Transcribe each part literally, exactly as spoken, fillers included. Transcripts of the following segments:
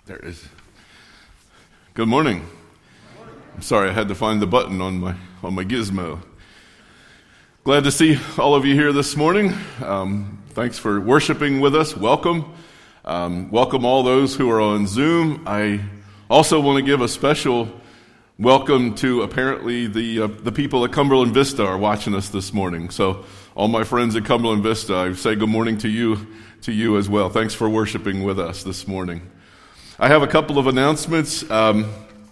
There it is. Good morning. I'm sorry I had to find the button on my on my gizmo. Glad to see all of you here this morning. Um, thanks for worshiping with us. Welcome. Um, welcome all those who are on Zoom. I also want to give a special welcome to apparently the uh, the people at Cumberland Vista are watching us this morning. So all my friends at Cumberland Vista, I say good morning to you to you as well. Thanks for worshiping with us this morning. I have a couple of announcements, um,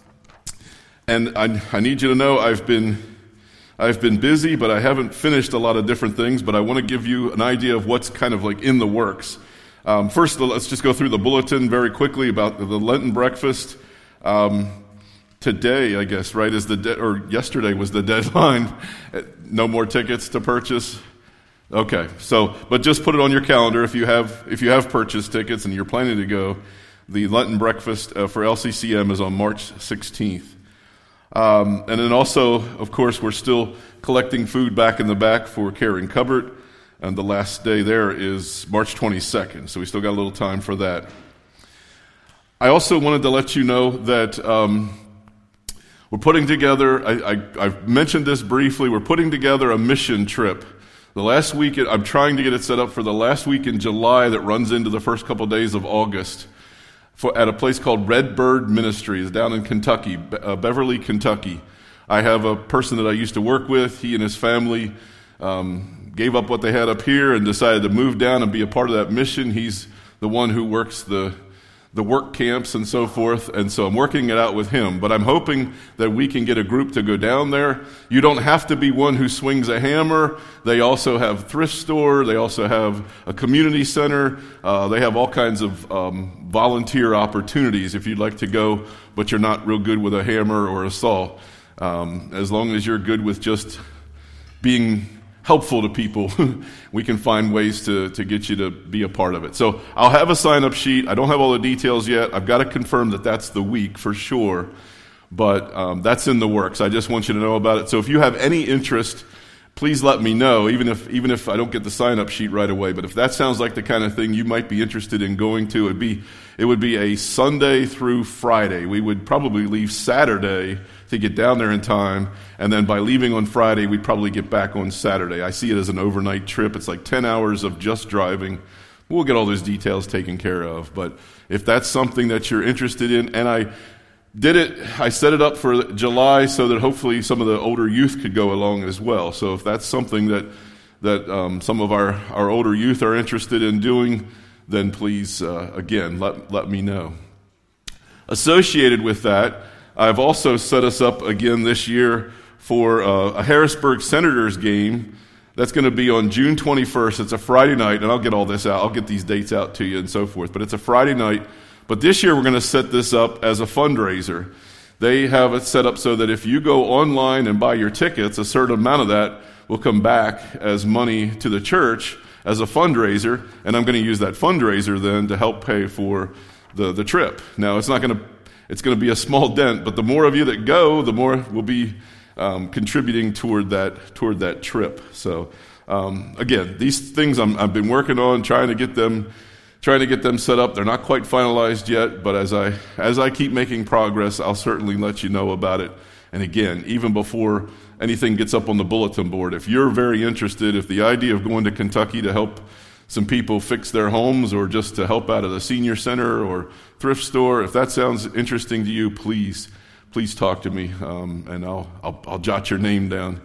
and I, I need you to know I've been I've been busy, but I haven't finished a lot of different things. But I want to give you an idea of what's kind of like in the works. Um, first, let's just go through the bulletin very quickly about the Lenten breakfast. Um, today, I guess, right, is the de- or yesterday was the deadline. No more tickets to purchase. Okay, so but just put it on your calendar if you have if you have purchased tickets and you're planning to go. The Lenten breakfast uh, for L C C M is on March sixteenth. Um, and then also, of course, we're still collecting food back in the back for Karen Cubbert. And the last day there is March twenty-second. So we still got a little time for that. I also wanted to let you know that um, we're putting together, I, I, I've mentioned this briefly, we're putting together a mission trip. The last week, I'm trying to get it set up for the last week in July that runs into the first couple days of August. For, at a place called Red Bird Ministries down in Kentucky, uh, Beverly, Kentucky. I have a person that I used to work with. He and his family um, gave up what they had up here and decided to move down and be a part of that mission. He's the one who works the the work camps and so forth, and so I'm working it out with him. But I'm hoping that we can get a group to go down there. You don't have to be one who swings a hammer. They also have thrift store. They also have a community center. Uh, they have all kinds of um, volunteer opportunities if you'd like to go, but you're not real good with a hammer or a saw. Um, as long as you're good with just being helpful to people, we can find ways to, to get you to be a part of it. So I'll have a sign-up sheet. I don't have all the details yet. I've got to confirm that that's the week for sure, but um, that's in the works. I just want you to know about it. So if you have any interest, please let me know, even if even if I don't get the sign-up sheet right away. But if that sounds like the kind of thing you might be interested in going to, it'd be, it would be a Sunday through Friday. We would probably leave Saturday to get down there in time, and then by leaving on Friday, we'd probably get back on Saturday. I see it as an overnight trip. It's like ten hours of just driving. We'll get all those details taken care of. But if that's something that you're interested in, and I did it, I set it up for July so that hopefully some of the older youth could go along as well. So if that's something that that um, some of our, our older youth are interested in doing, then please, uh, again, let, let me know. Associated with that, I've also set us up again this year for uh, a Harrisburg Senators game that's going to be on June twenty-first. It's a Friday night, and I'll get all this out. I'll get these dates out to you and so forth. But it's a Friday night. But this year we're going to set this up as a fundraiser. They have it set up so that if you go online and buy your tickets, a certain amount of that will come back as money to the church as a fundraiser, and I'm going to use that fundraiser then to help pay for the, the trip. Now, it's not going to it's going to be a small dent, but the more of you that go, the more will be um, contributing toward that toward that trip. So, um, again, these things I'm, I've been working on, trying to get them trying to get them set up. They're not quite finalized yet, but as I as I keep making progress, I'll certainly let you know about it. And again, even before anything gets up on the bulletin board, if you're very interested, if the idea of going to Kentucky to help some people fix their homes or just to help out at a senior center or thrift store, if that sounds interesting to you, please, please talk to me, um, and I'll, I'll I'll jot your name down.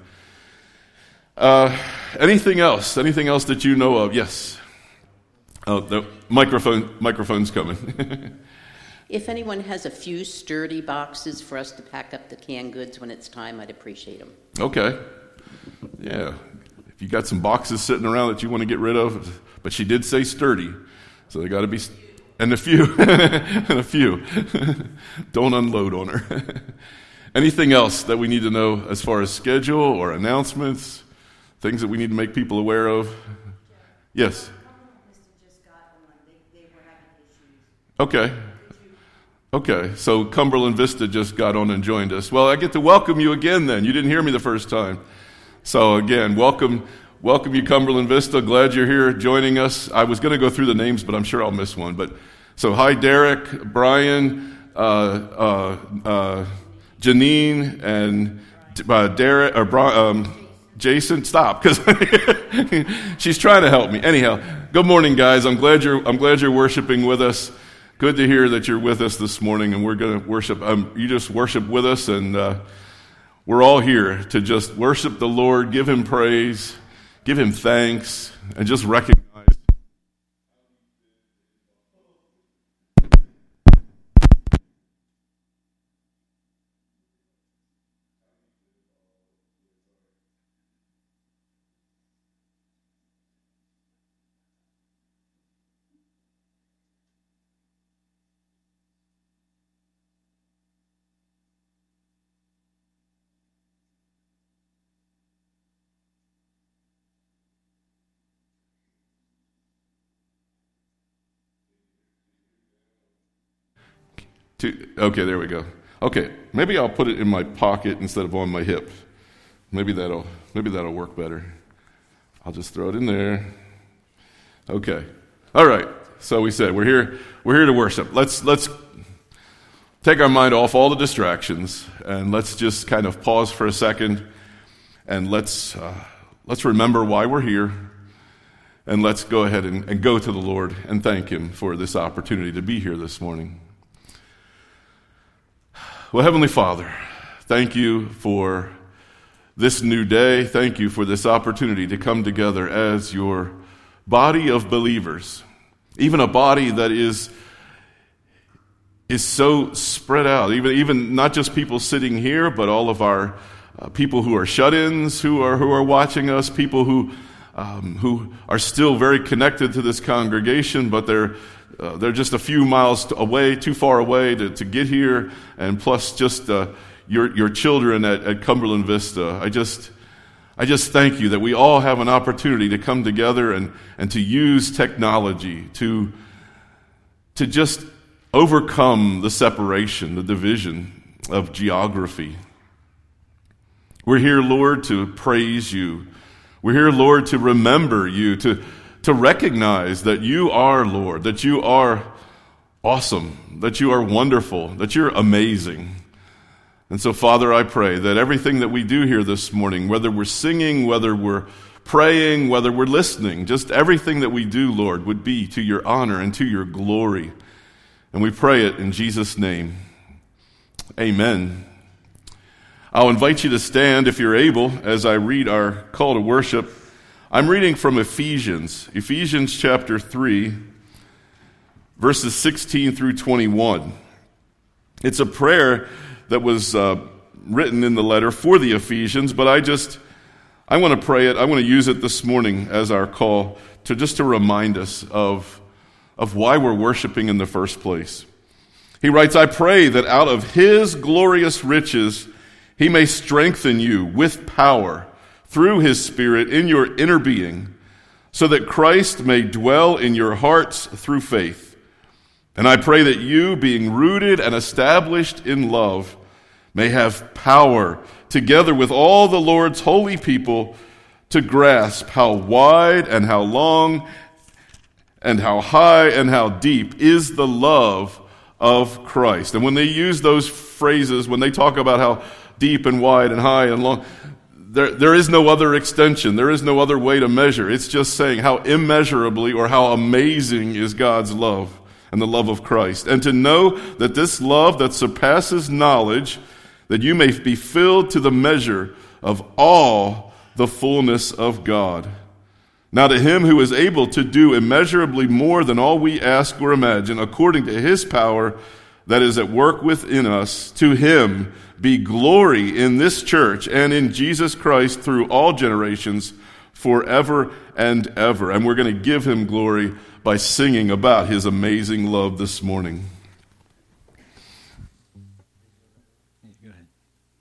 Uh, anything else? Anything else that you know of? Yes. Oh, the microphone, microphone's coming. If anyone has a few sturdy boxes for us to pack up the canned goods when it's time, I'd appreciate them. Okay. Yeah. If you got some boxes sitting around that you want to get rid of, but she did say sturdy, so they got to be, and a few, and a few. Don't unload on her. Anything else that we need to know as far as schedule or announcements, things that we need to make people aware of? Yes. Okay. Okay, so Cumberland Vista just got on and joined us. Well, I get to welcome you again then. You didn't hear me the first time. So again, welcome welcome you, Cumberland Vista. Glad you're here joining us. I was going to go through the names, but I'm sure I'll miss one. But So hi, Derek, Brian, uh, uh, uh, Janine, and uh, Derek, or um, Jason. Stop, because she's trying to help me. Anyhow, good morning, guys. I'm glad you're. I'm glad you're worshiping with us. Good to hear that you're with us this morning, and we're going to worship. Um, you just worship with us, and uh, we're all here to just worship the Lord, give Him praise, give Him thanks, and just recognize. To, okay, there we go. Okay, maybe I'll put it in my pocket instead of on my hip. Maybe that'll maybe that'll work better. I'll just throw it in there. Okay. All right. So we said we're here we're here to worship. Let's let's take our mind off all the distractions and let's just kind of pause for a second and let's uh, let's remember why we're here, and let's go ahead and, and go to the Lord and thank Him for this opportunity to be here this morning. Well, Heavenly Father, thank you for this new day. Thank you for this opportunity to come together as your body of believers, even a body that is is so spread out, even even not just people sitting here, but all of our uh, people who are shut-ins, who are who are watching us, people who um, who are still very connected to this congregation, but they're Uh, they're just a few miles away, too far away to, to get here, and plus just uh, your your children at, at Cumberland Vista. I just I just thank you that we all have an opportunity to come together and, and to use technology to to just overcome the separation, the division of geography. We're here, Lord, to praise you. We're here, Lord, to remember you, to to recognize that you are Lord, that you are awesome, that you are wonderful, that you're amazing. And so, Father, I pray that everything that we do here this morning, whether we're singing, whether we're praying, whether we're listening, just everything that we do, Lord, would be to your honor and to your glory. And we pray it in Jesus' name. Amen. I'll invite you to stand if you're able as I read our call to worship. I'm reading from Ephesians, Ephesians chapter three, verses sixteen through twenty-one. It's a prayer that was uh, written in the letter for the Ephesians, but I just, I want to pray it. I want to use it this morning as our call to just to remind us of, of why we're worshiping in the first place. He writes, I pray that out of His glorious riches He may strengthen you with power through His Spirit in your inner being, so that Christ may dwell in your hearts through faith. And I pray that you, being rooted and established in love, may have power, together with all the Lord's holy people, to grasp how wide and how long and how high and how deep is the love of Christ. And when they use those phrases, when they talk about how deep and wide and high and long, There, there is no other extension. There is no other way to measure. It's just saying how immeasurably or how amazing is God's love and the love of Christ. And to know that this love that surpasses knowledge, that you may be filled to the measure of all the fullness of God. Now to Him who is able to do immeasurably more than all we ask or imagine, according to His power that is at work within us, to Him be glory in this church and in Jesus Christ through all generations, forever and ever. And we're going to give Him glory by singing about His amazing love this morning. Go ahead.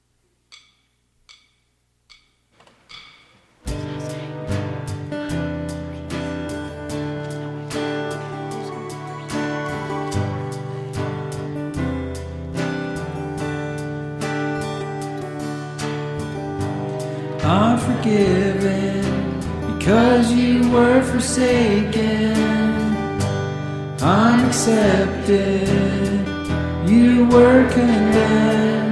Are forgiven because you were forsaken. I'm accepted, you were condemned.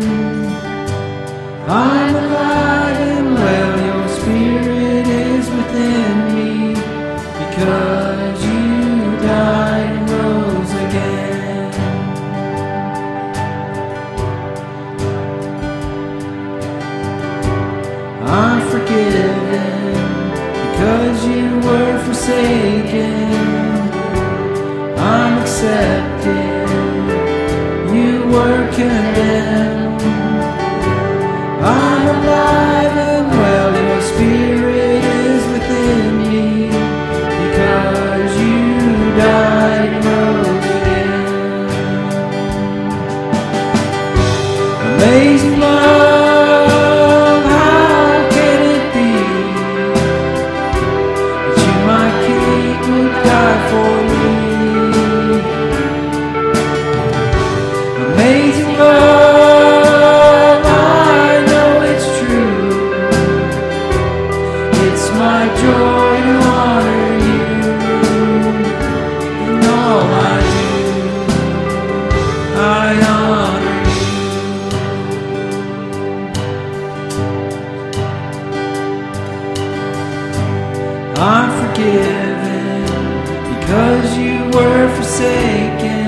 I'm alive and well, your spirit is within me, because you died and rose again. I'm forgiven, because you were forsaken. I'm accepted, you were condemned. I'm alive and well, your spirit is within me, because you died and rose again. Amazing love, how can it be that you, my King, would die for me? Amazing love, I know it's true. It's my joy to honor you in all I do. I honor you. I'm forgiven, because you were forsaken.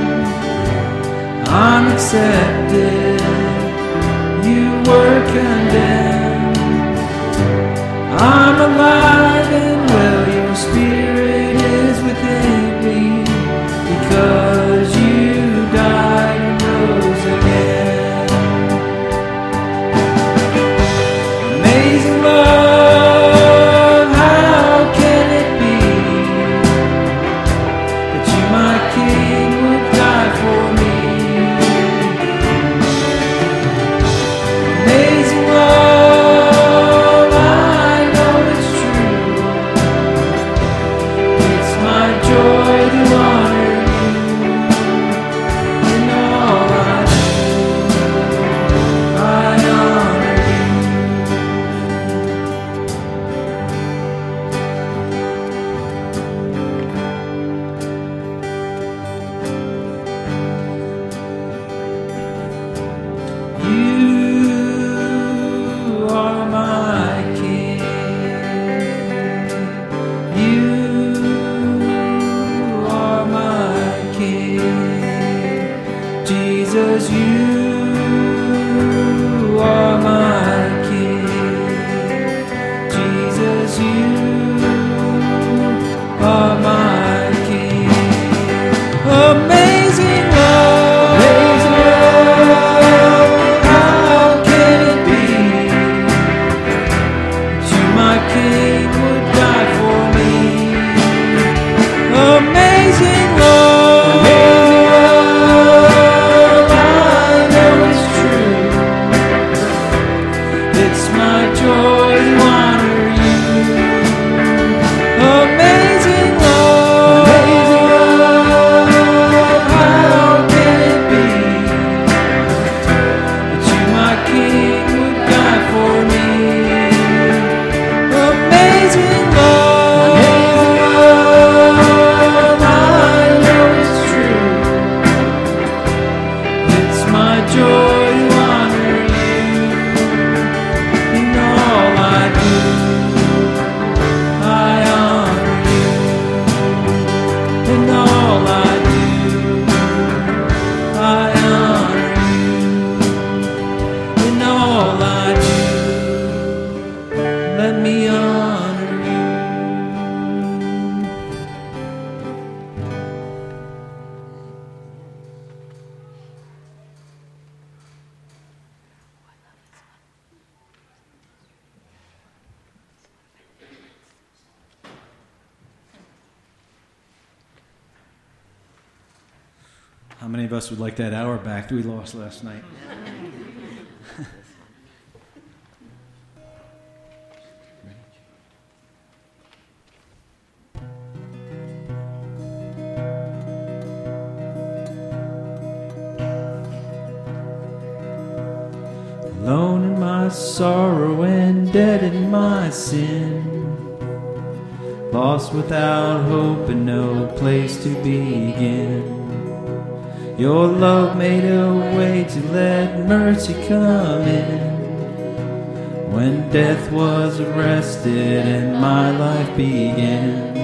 I'm accepted, you were condemned. I'm alive and well, your spirit is within me, because you died and rose again. Amazing love, how can it be that you, my King, would die for me? Amazing love, I know it's true. It's my joy to honor you in all I do. I honor you. You are my King. You are my King. Jesus, you are my King. Jesus, you are my King. Amazing love, amazing love, how can it be that you, my King, would die for me? Amazing love, amazing love, I know it's true. It's my joy to honor you. Amazing love, amazing love, how can it be that you, my King, would die for me? Amazing love, amazing love, I know it's true. It's my joy to honor you in all I do. I honor you in all I do. I honor you in all I do. Let me honor you. How many of us would like that hour back that we lost last night? Alone in my sorrow and dead in my sin, lost without hope and no place to begin. Your love made a way to let mercy come in. When death was arrested and my life began.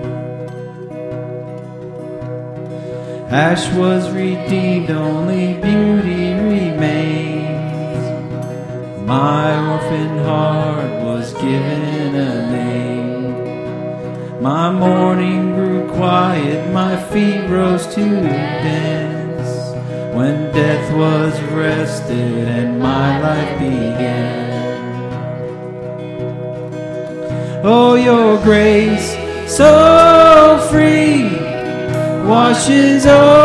Ash was redeemed, only beauty remains. My orphan heart was given a name. My mourning grew quiet, my feet rose to dance. When death was arrested and my life began. Oh, your grace, so free, washes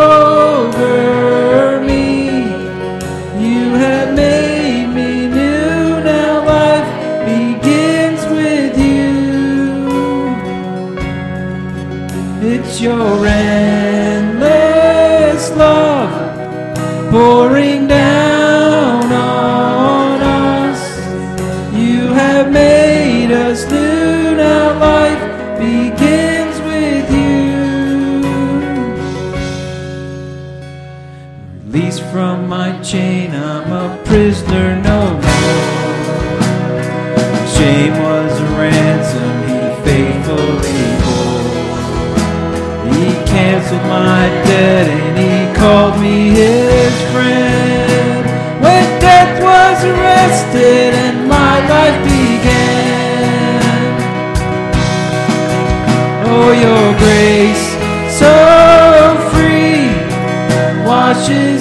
over me. You have made me new, now life begins with you. It's your endless love pouring down on us. You have made us new. Begins with you. Released from my chain, I'm a prisoner no more. Shame was a ransom he faithfully bore. He canceled my debt and he called me his friend. When death was arrested and my life began. Oh, your grace, so free, washes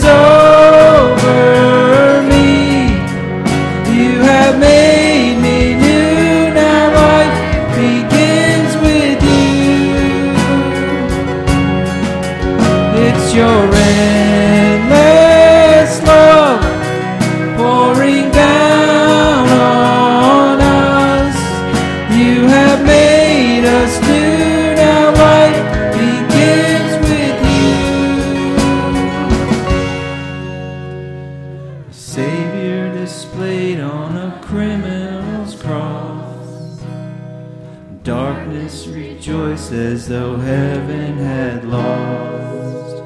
over me. You have made me new, now life begins with you. It's your endless love pouring down on us. You have made us new. As though heaven had lost.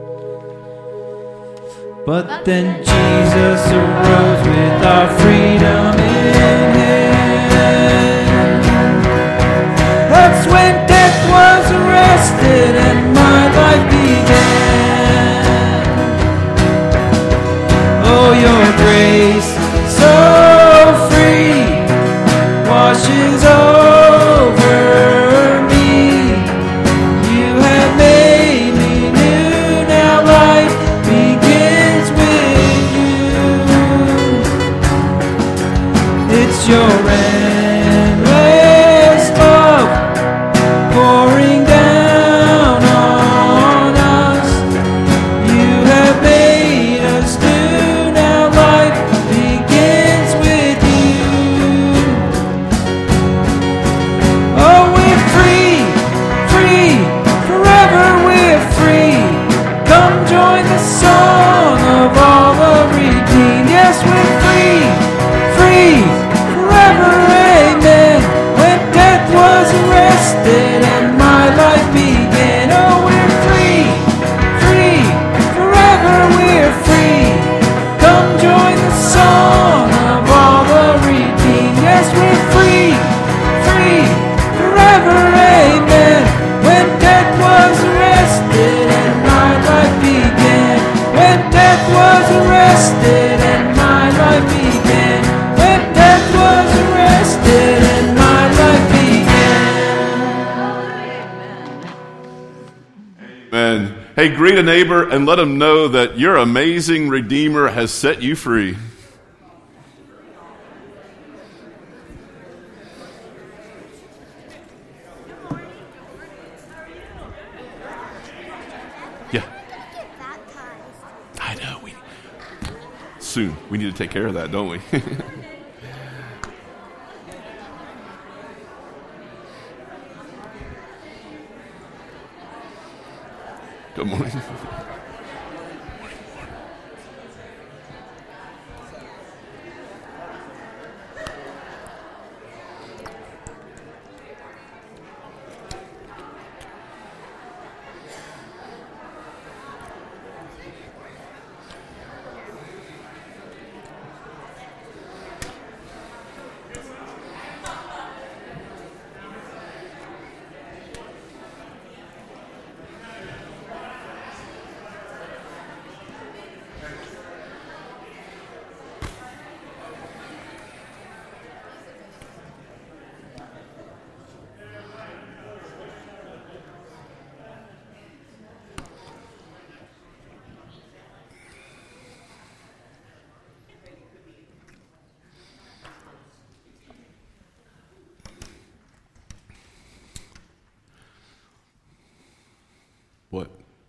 But then Jesus arose with our freedom in hand. That's when death was arrested and my life began. Oh, your grace, so free, washes over. Your endless love pouring down on us. You have made us new, now life begins with you. Oh, we're free, free, forever we're free. Come join the song of all the redeemed. Yes, we're free, free. Amen. When death was arrested and my life began. Oh, we're free, free, forever we're free. Come join the song of all the redeemed. Yes, we're free, free, forever, amen. When death was arrested and my life began. When death was arrested and my life began. When death was arrested and my life began. Amen. Hey, greet a neighbor and let them know that your amazing Redeemer has set you free. Yeah. I know. We soon. We need to take care of that, don't we? Good morning. What?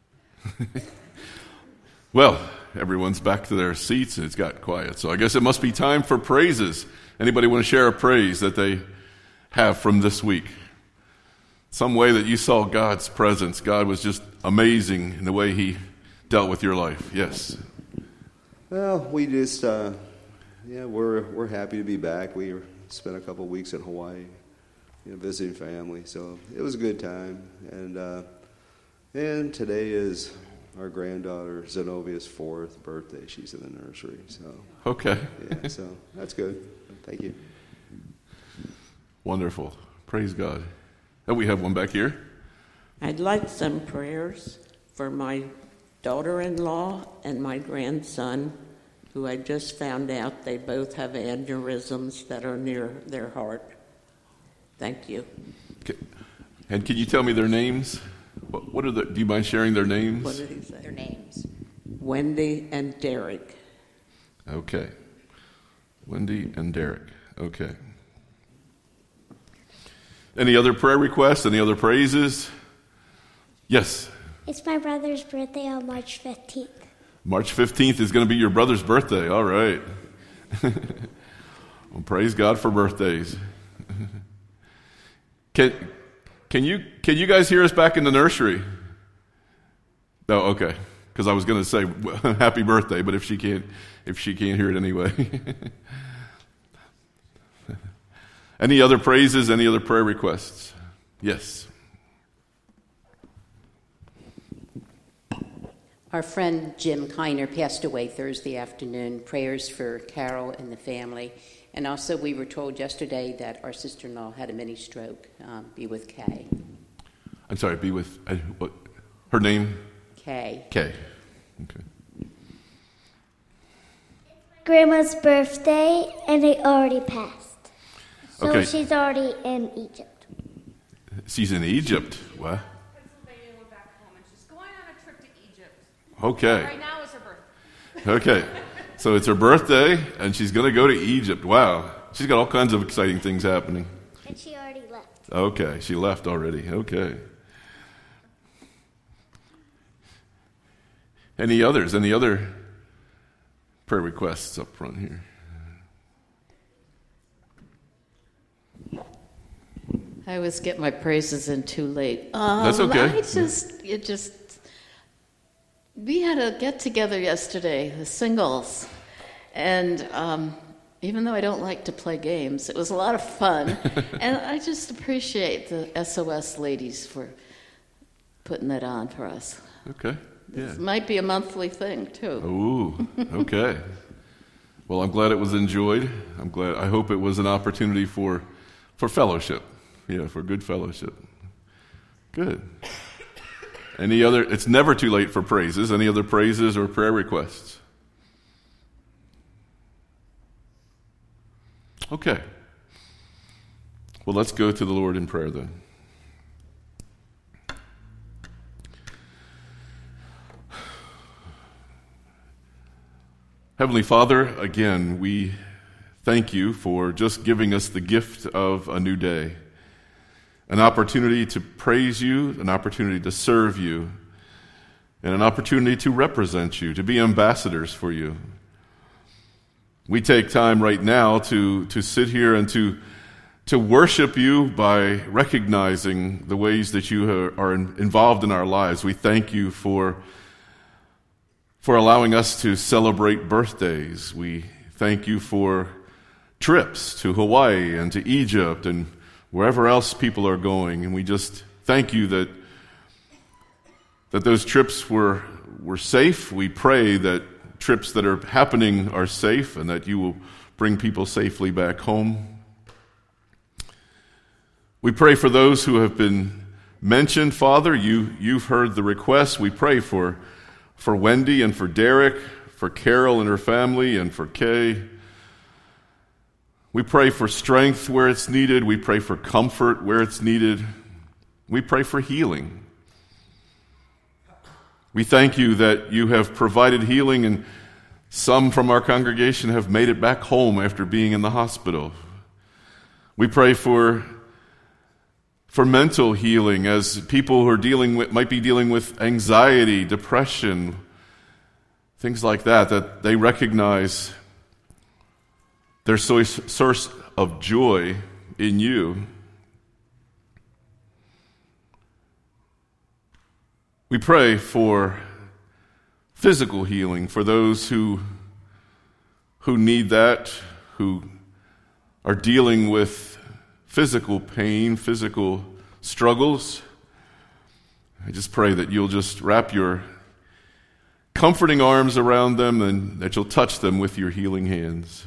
Well, everyone's back to their seats and it's got quiet. So I guess it must be time for praises. Anybody want to share a praise that they have from this week? Some way that you saw God's presence. God was just amazing in the way he dealt with your life. Yes. Well, we just, uh, yeah, we're we're happy to be back. We spent a couple of weeks in Hawaii, you know, visiting family. So it was a good time. And uh, and today is our granddaughter Zenobia's fourth birthday. She's in the nursery. So Okay. yeah, so that's good. Thank you. Wonderful. Praise God. And we have one back here. I'd like some prayers for my daughter-in-law and my grandson, who I just found out they both have aneurysms that are near their heart. Thank you. Okay. And can you tell me their names? What, what are the? Do you mind sharing their names? What did he say? Their names. Wendy and Derek. Okay. Wendy and Derek. Okay. Any other prayer requests? Any other praises? Yes. It's my brother's birthday on March fifteenth. March fifteenth is going to be your brother's birthday. All right. Well, praise God for birthdays. Can can you can you guys hear us back in the nursery? Oh, okay. Because I was going to say happy birthday, but if she can't if she can't hear it anyway. Any other praises? Any other prayer requests? Yes. Our friend Jim Kiner passed away Thursday afternoon. Prayers for Carol and the family. And also we were told yesterday that our sister-in-law had a mini stroke. Um, be with Kay. I'm sorry, be with, uh, what? Her name? Kay. Kay. Okay. Grandma's birthday, and it already passed. So Okay. she's already in Egypt. She's in Egypt. What? Pennsylvania, we're back home, and she's going on a trip to Egypt. Okay. Right now is her birthday. Okay. So it's her birthday, and she's going to go to Egypt. Wow. She's got all kinds of exciting things happening. And she already left. Okay. She left already. Okay. Any others? Any other prayer requests up front here? I always get my praises in too late. Um, That's okay. I just, it just, we had a get together yesterday, the singles, and um, even though I don't like to play games, it was a lot of fun, and I just appreciate the S O S ladies for putting that on for us. Okay. Yeah. It might be a monthly thing too. Ooh, okay. Well, I'm glad it was enjoyed. I'm glad. I hope it was an opportunity for, for fellowship. Yeah, for good fellowship. Good. Any other? It's never too late for praises. Any other praises or prayer requests? Okay. Well, let's go to the Lord in prayer then. Heavenly Father, again, we thank you for just giving us the gift of a new day, an opportunity to praise you, an opportunity to serve you, and an opportunity to represent you, to be ambassadors for you. We take time right now to, to sit here and to, to worship you by recognizing the ways that you are, are involved in our lives. We thank you for for allowing us to celebrate birthdays. We thank you for trips to Hawaii and to Egypt and wherever else people are going. And we just thank you that that those trips were were safe. We pray that trips that are happening are safe and that you will bring people safely back home. We pray for those who have been mentioned, Father. You, you've heard the requests. We pray for For Wendy and for Derek, for Carol and her family, and for Kay. We pray for strength where it's needed. We pray for comfort where it's needed. We pray for healing. We thank you that you have provided healing, and some from our congregation have made it back home after being in the hospital. We pray for for mental healing as people who are dealing with, might be dealing with anxiety, depression, things like that, that they recognize their source of joy in you. We pray for physical healing for those who who need that, who are dealing with physical pain, physical struggles. I just pray that you'll just wrap your comforting arms around them and that you'll touch them with your healing hands.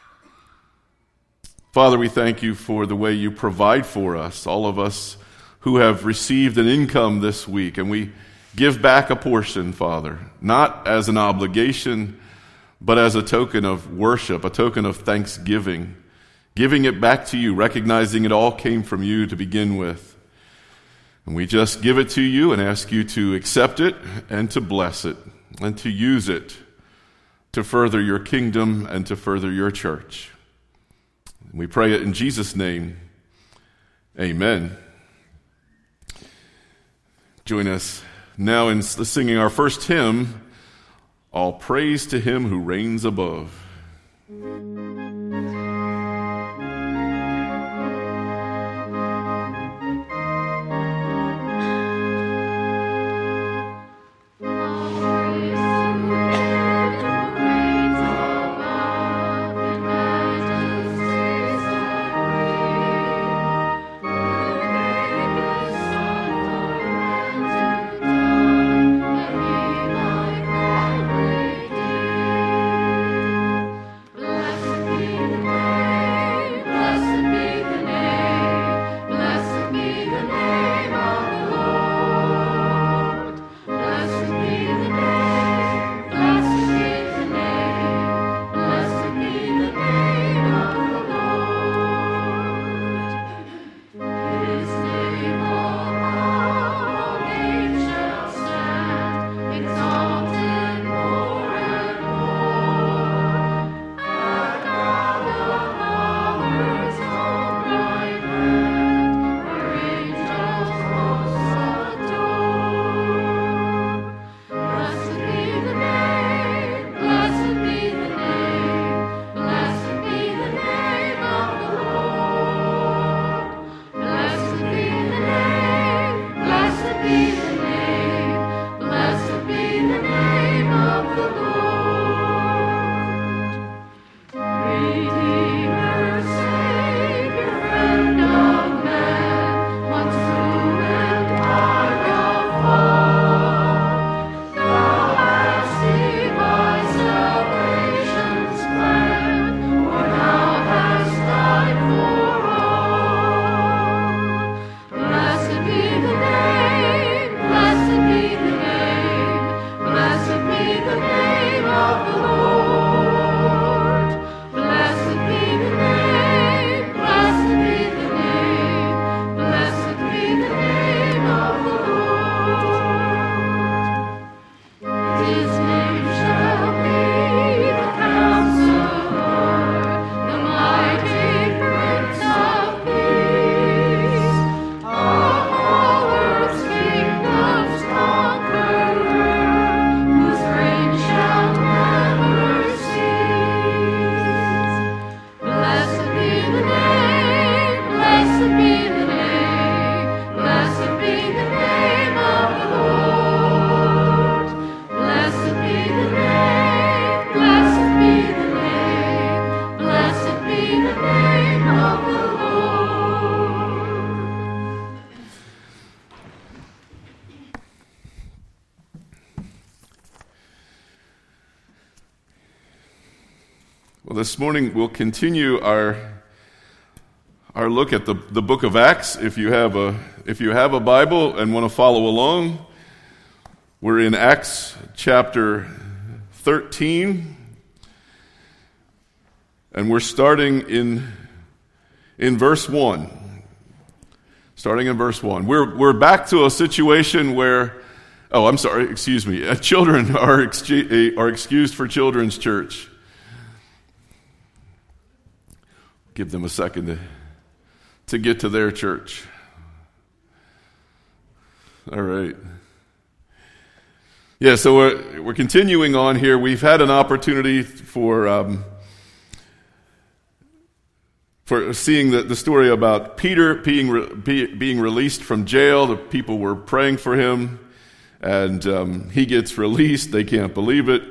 Father, we thank you for the way you provide for us, all of us who have received an income this week, and we give back a portion, Father, not as an obligation, but as a token of worship, a token of thanksgiving, giving it back to you, recognizing it all came from you to begin with. And we just give it to you and ask you to accept it and to bless it and to use it to further your kingdom and to further your church. We pray it in Jesus' name. Amen. Join us now in singing our first hymn, All Praise to Him Who Reigns Above. Well, this morning we'll continue our our look at the, the book of Acts. If you have a if you have a Bible and want to follow along, we're in Acts chapter thirteen, and we're starting in in verse one. Starting in verse one, we're we're back to a situation where, oh, I'm sorry, excuse me, uh, children are excu- are excused for children's church. Give them a second to, to get to their church. All right. Yeah, so we're, we're continuing on here. We've had an opportunity for um, for seeing the, the story about Peter being re, be, being released from jail. The people were praying for him, and um, he gets released. They can't believe it.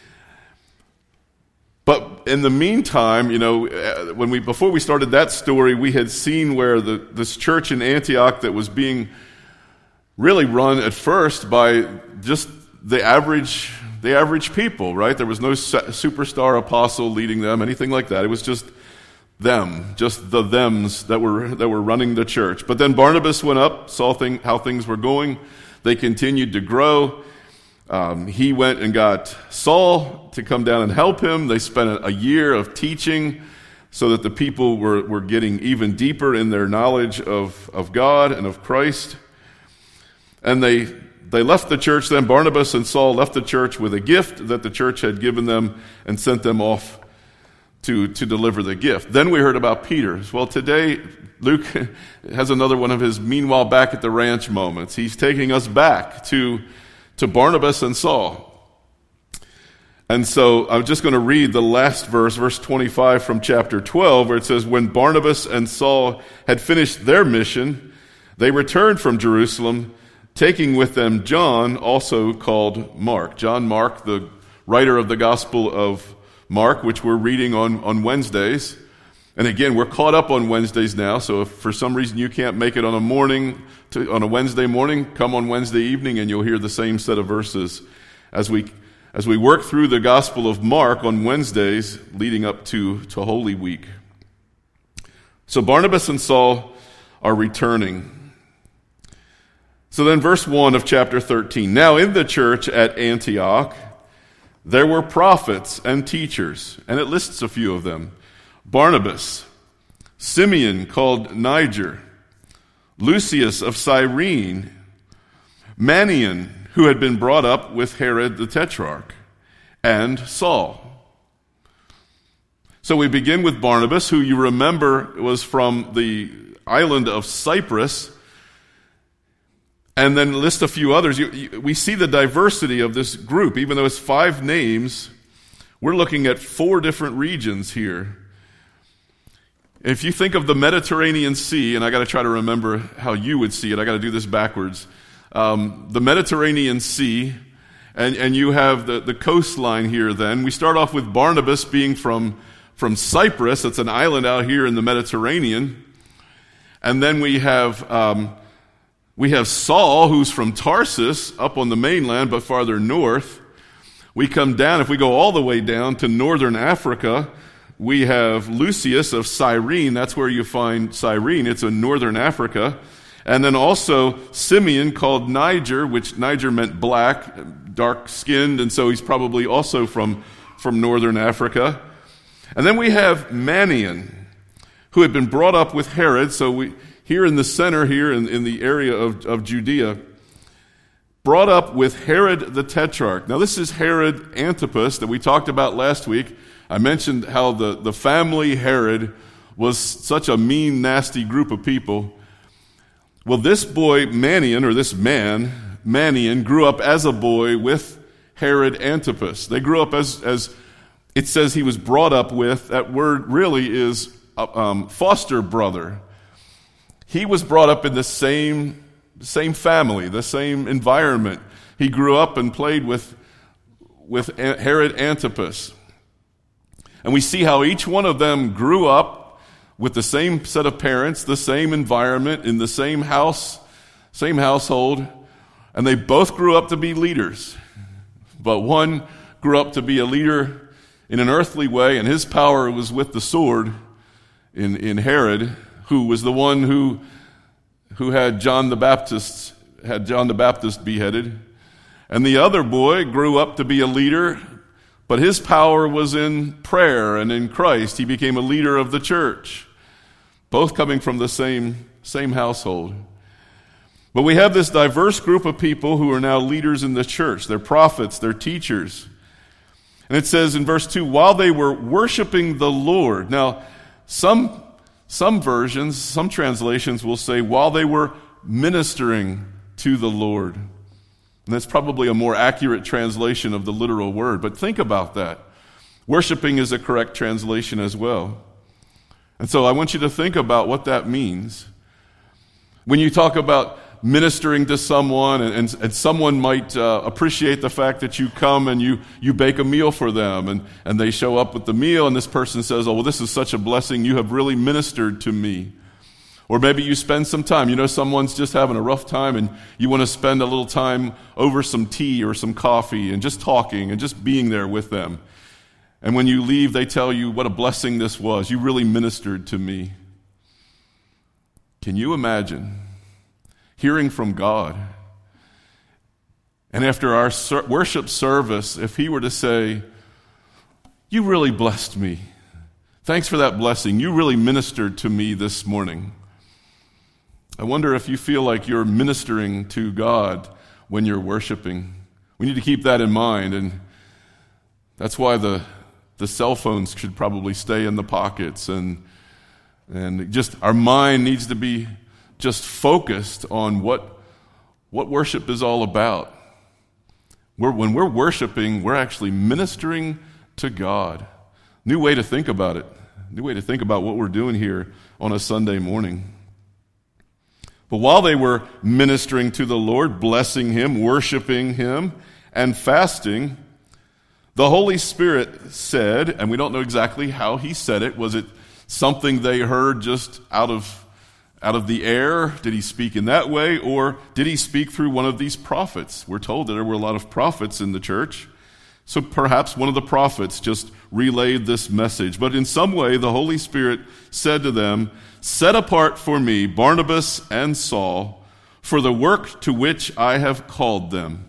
But in the meantime, you know, when we before we started that story, we had seen where the this church in Antioch that was being really run at first by just the average the average people, right? There was no superstar apostle leading them, anything like that. It was just them, just the thems that were that were running the church. But then Barnabas went up, saw thing, how things were going. They continued to grow. Um, he went and got Saul to come down and help him. They spent a, a year of teaching so that the people were, were getting even deeper in their knowledge of, of God and of Christ. And they They left the church then. Barnabas and Saul left the church with a gift that the church had given them and sent them off to, to deliver the gift. Then we heard about Peter. Well, today, Luke has another one of his meanwhile back at the ranch moments. He's taking us back to, to Barnabas and Saul. And so I'm just going to read the last verse, verse twenty-five from chapter twelve, where it says, "When Barnabas and Saul had finished their mission, they returned from Jerusalem, taking with them John, also called Mark." John Mark, the writer of the Gospel of Mark, which we're reading on, on Wednesdays. And again, we're caught up on Wednesdays now, so if for some reason you can't make it on a morning, to, on a Wednesday morning, come on Wednesday evening and you'll hear the same set of verses as we as we work through the Gospel of Mark on Wednesdays leading up to, to Holy Week. So Barnabas and Saul are returning. So then verse one of chapter thirteen. "Now in the church at Antioch, there were prophets and teachers," and it lists a few of them. "Barnabas, Simeon called Niger, Lucius of Cyrene, Manaen, who had been brought up with Herod the Tetrarch, and Saul." So we begin with Barnabas, who you remember was from the island of Cyprus, and then list a few others. You, you, we see the diversity of this group. Even though it's five names, we're looking at four different regions here. If you think of the Mediterranean Sea, and I got to try to remember how you would see it. I got to do this backwards. Um, the Mediterranean Sea, and, and you have the, the coastline here then. We start off with Barnabas being from, from Cyprus. That's an island out here in the Mediterranean. And then we have... Um, We have Saul, who's from Tarsus, up on the mainland, but farther north. We come down, if we go all the way down to northern Africa, we have Lucius of Cyrene. That's where you find Cyrene. It's in northern Africa. And then also Simeon, called Niger, which Niger meant black, dark-skinned, and so he's probably also from, from northern Africa. And then we have Manaen, who had been brought up with Herod, so we... Here in the center, here in, in the area of, of Judea, brought up with Herod the Tetrarch. Now this is Herod Antipas that we talked about last week. I mentioned how the, the family Herod was such a mean, nasty group of people. Well, this boy Manaen, or this man, Manaen, grew up as a boy with Herod Antipas. They grew up as, as it says he was brought up with. That word really is um, foster brother. He was brought up in the same, same family, the same environment. He grew up and played with, with Herod Antipas. And we see how each one of them grew up with the same set of parents, the same environment, in the same house, same household, and they both grew up to be leaders. But one grew up to be a leader in an earthly way, and his power was with the sword in, in Herod, who was the one who who had John the Baptist had John the Baptist beheaded. And the other boy grew up to be a leader, but his power was in prayer and in Christ. He became a leader of the church, both coming from the same same household. But we have this diverse group of people who are now leaders in the church. They're prophets, they're teachers. And it says in verse two, while they were worshiping the Lord. Now, some Some versions, some translations will say, while they were ministering to the Lord. And that's probably a more accurate translation of the literal word, but think about that. Worshiping is a correct translation as well. And so I want you to think about what that means. When you talk about ministering to someone, and, and, and someone might uh, appreciate the fact that you come and you, you bake a meal for them, and, and they show up with the meal, and this person says, oh, well, this is such a blessing. You have really ministered to me. Or maybe you spend some time. You know, someone's just having a rough time, and you want to spend a little time over some tea or some coffee and just talking and just being there with them. And when you leave, they tell you what a blessing this was. You really ministered to me. Can you imagine hearing from God, and after our ser- worship service, if he were to say, you really blessed me. Thanks for that blessing. You really ministered to me this morning. I wonder if you feel like you're ministering to God when you're worshiping. We need to keep that in mind, and that's why the, the cell phones should probably stay in the pockets, and, and just our mind needs to be just focused on what what worship is all about. We're, when we're worshiping, we're actually ministering to God. New way to think about it. New way to think about what we're doing here on a Sunday morning. But while they were ministering to the Lord, blessing him, worshiping him, and fasting, the Holy Spirit said, and we don't know exactly how he said it. Was it something they heard just out of Out of the air? Did he speak in that way? Or did he speak through one of these prophets? We're told that there were a lot of prophets in the church. So perhaps one of the prophets just relayed this message. But in some way, the Holy Spirit said to them, set apart for me Barnabas and Saul for the work to which I have called them.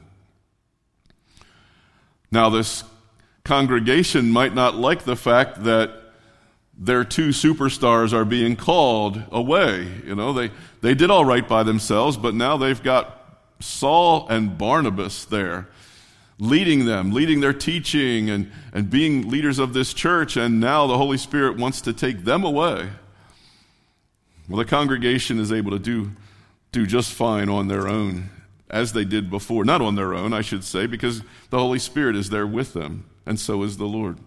Now, this congregation might not like the fact that their two superstars are being called away. You know, they, they did all right by themselves, but now they've got Saul and Barnabas there, leading them, leading their teaching and, and being leaders of this church, and now the Holy Spirit wants to take them away. Well, the congregation is able to do, do just fine on their own, as they did before. Not on their own, I should say, because the Holy Spirit is there with them, and so is the Lord.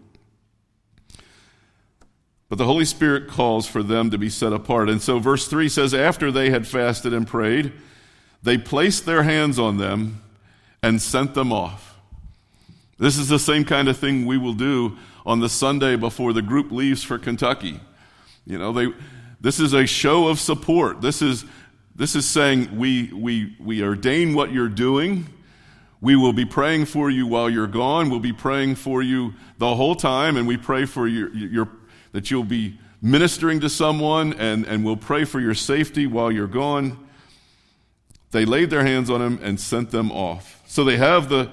But the Holy Spirit calls for them to be set apart. And so verse three says, after they had fasted and prayed, they placed their hands on them and sent them off. This is the same kind of thing we will do on the Sunday before the group leaves for Kentucky. You know, they this is a show of support. This is this is saying we we we ordain what you're doing. We will be praying for you while you're gone. We'll be praying for you the whole time, and we pray for your your that you'll be ministering to someone, and, and we'll pray for your safety while you're gone. They laid their hands on him and sent them off. So they have the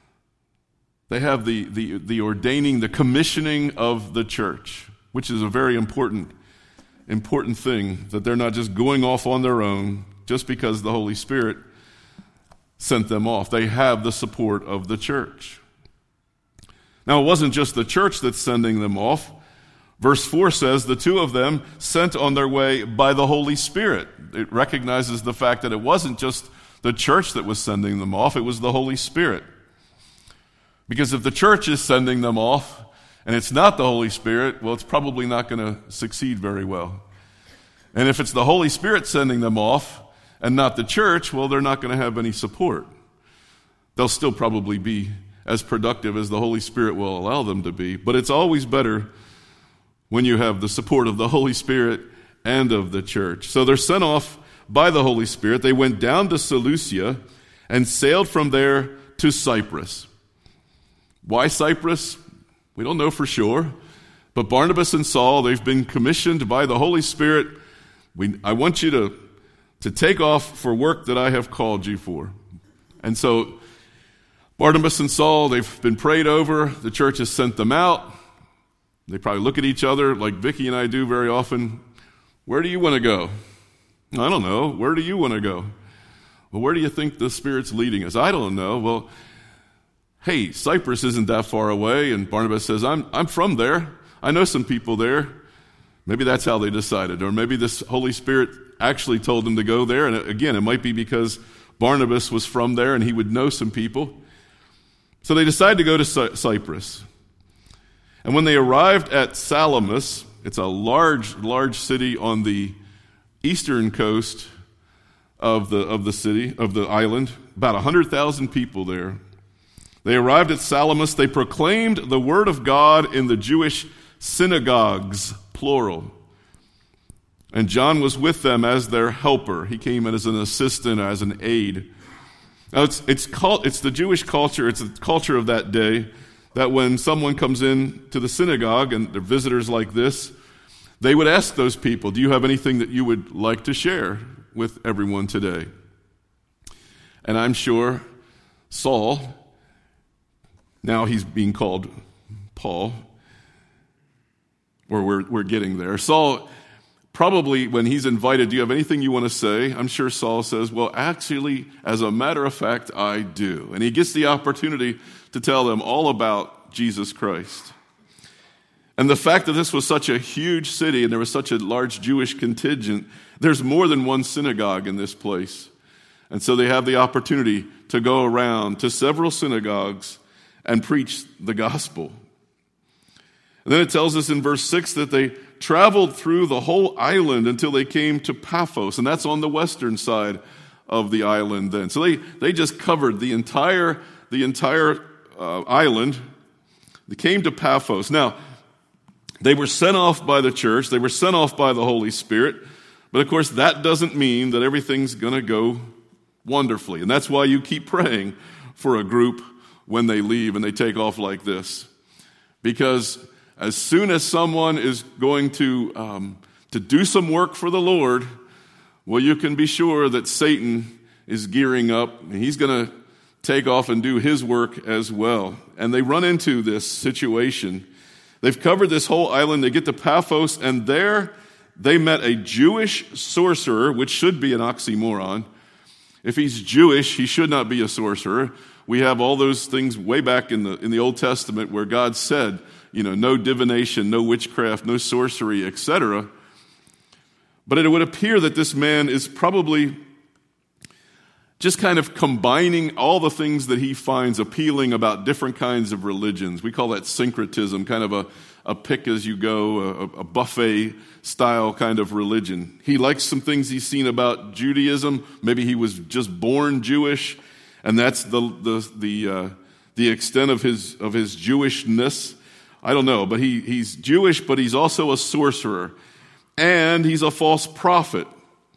they have the, the, the ordaining, the commissioning of the church, which is a very important, important thing, that they're not just going off on their own just because the Holy Spirit sent them off. They have the support of the church. Now, it wasn't just the church that's sending them off. Verse four says, the two of them sent on their way by the Holy Spirit. It recognizes the fact that it wasn't just the church that was sending them off, it was the Holy Spirit. Because if the church is sending them off, and it's not the Holy Spirit, well, it's probably not going to succeed very well. And if it's the Holy Spirit sending them off, and not the church, well, they're not going to have any support. They'll still probably be as productive as the Holy Spirit will allow them to be, but it's always better when you have the support of the Holy Spirit and of the church. So they're sent off by the Holy Spirit. They went down to Seleucia and sailed from there to Cyprus. Why Cyprus? We don't know for sure. But Barnabas and Saul, they've been commissioned by the Holy Spirit. We, I want you to, to take off for work that I have called you for. And so Barnabas and Saul, they've been prayed over. The church has sent them out. They probably look at each other like Vicki and I do very often. Where do you want to go? I don't know. Where do you want to go? Well, where do you think the Spirit's leading us? I don't know. Well, hey, Cyprus isn't that far away. And Barnabas says, I'm I'm from there. I know some people there. Maybe that's how they decided. Or maybe this Holy Spirit actually told them to go there. And again, it might be because Barnabas was from there and he would know some people. So they decided to go to Cy- Cyprus. And when they arrived at Salamis, it's a large, large city on the eastern coast of the of the city, of the island, about one hundred thousand people there. They arrived at Salamis. They proclaimed the word of God in the Jewish synagogues, plural. And John was with them as their helper. He came as an assistant, as an aide. Now it's it's called it's the Jewish culture. It's the culture of that day that when someone comes in to the synagogue and they're visitors like this, they would ask those people, "Do you have anything that you would like to share with everyone today?" And I'm sure Saul, now he's being called Paul, or we're we're getting there. Saul, probably when he's invited, "Do you have anything you want to say?" I'm sure Saul says, "Well, actually, as a matter of fact, I do." And he gets the opportunity to tell them all about Jesus Christ. And the fact that this was such a huge city and there was such a large Jewish contingent, there's more than one synagogue in this place. And so they have the opportunity to go around to several synagogues and preach the gospel. And then it tells us in verse six that they traveled through the whole island until they came to Paphos, and that's on the western side of the island then. So they, they just covered the entire, the entire uh, island. They came to Paphos. Now, they were sent off by the church. They were sent off by the Holy Spirit. But of course, that doesn't mean that everything's going to go wonderfully. And that's why you keep praying for a group when they leave and they take off like this. Because as soon as someone is going to, um, to do some work for the Lord, well, you can be sure that Satan is gearing up. And he's going to take off and do his work as well. And they run into this situation. They've covered this whole island. They get to Paphos, and there they met a Jewish sorcerer, which should be an oxymoron. If he's Jewish, he should not be a sorcerer. We have all those things way back in the in the Old Testament where God said, you know, no divination, no witchcraft, no sorcery, et cetera. But it would appear that this man is probably just kind of combining all the things that he finds appealing about different kinds of religions. We call that syncretism, kind of a, a pick as you go, a, a buffet style kind of religion. He likes some things he's seen about Judaism. Maybe he was just born Jewish, and that's the the the uh, the extent of his of his Jewishness. I don't know, but he he's Jewish, but he's also a sorcerer, and he's a false prophet.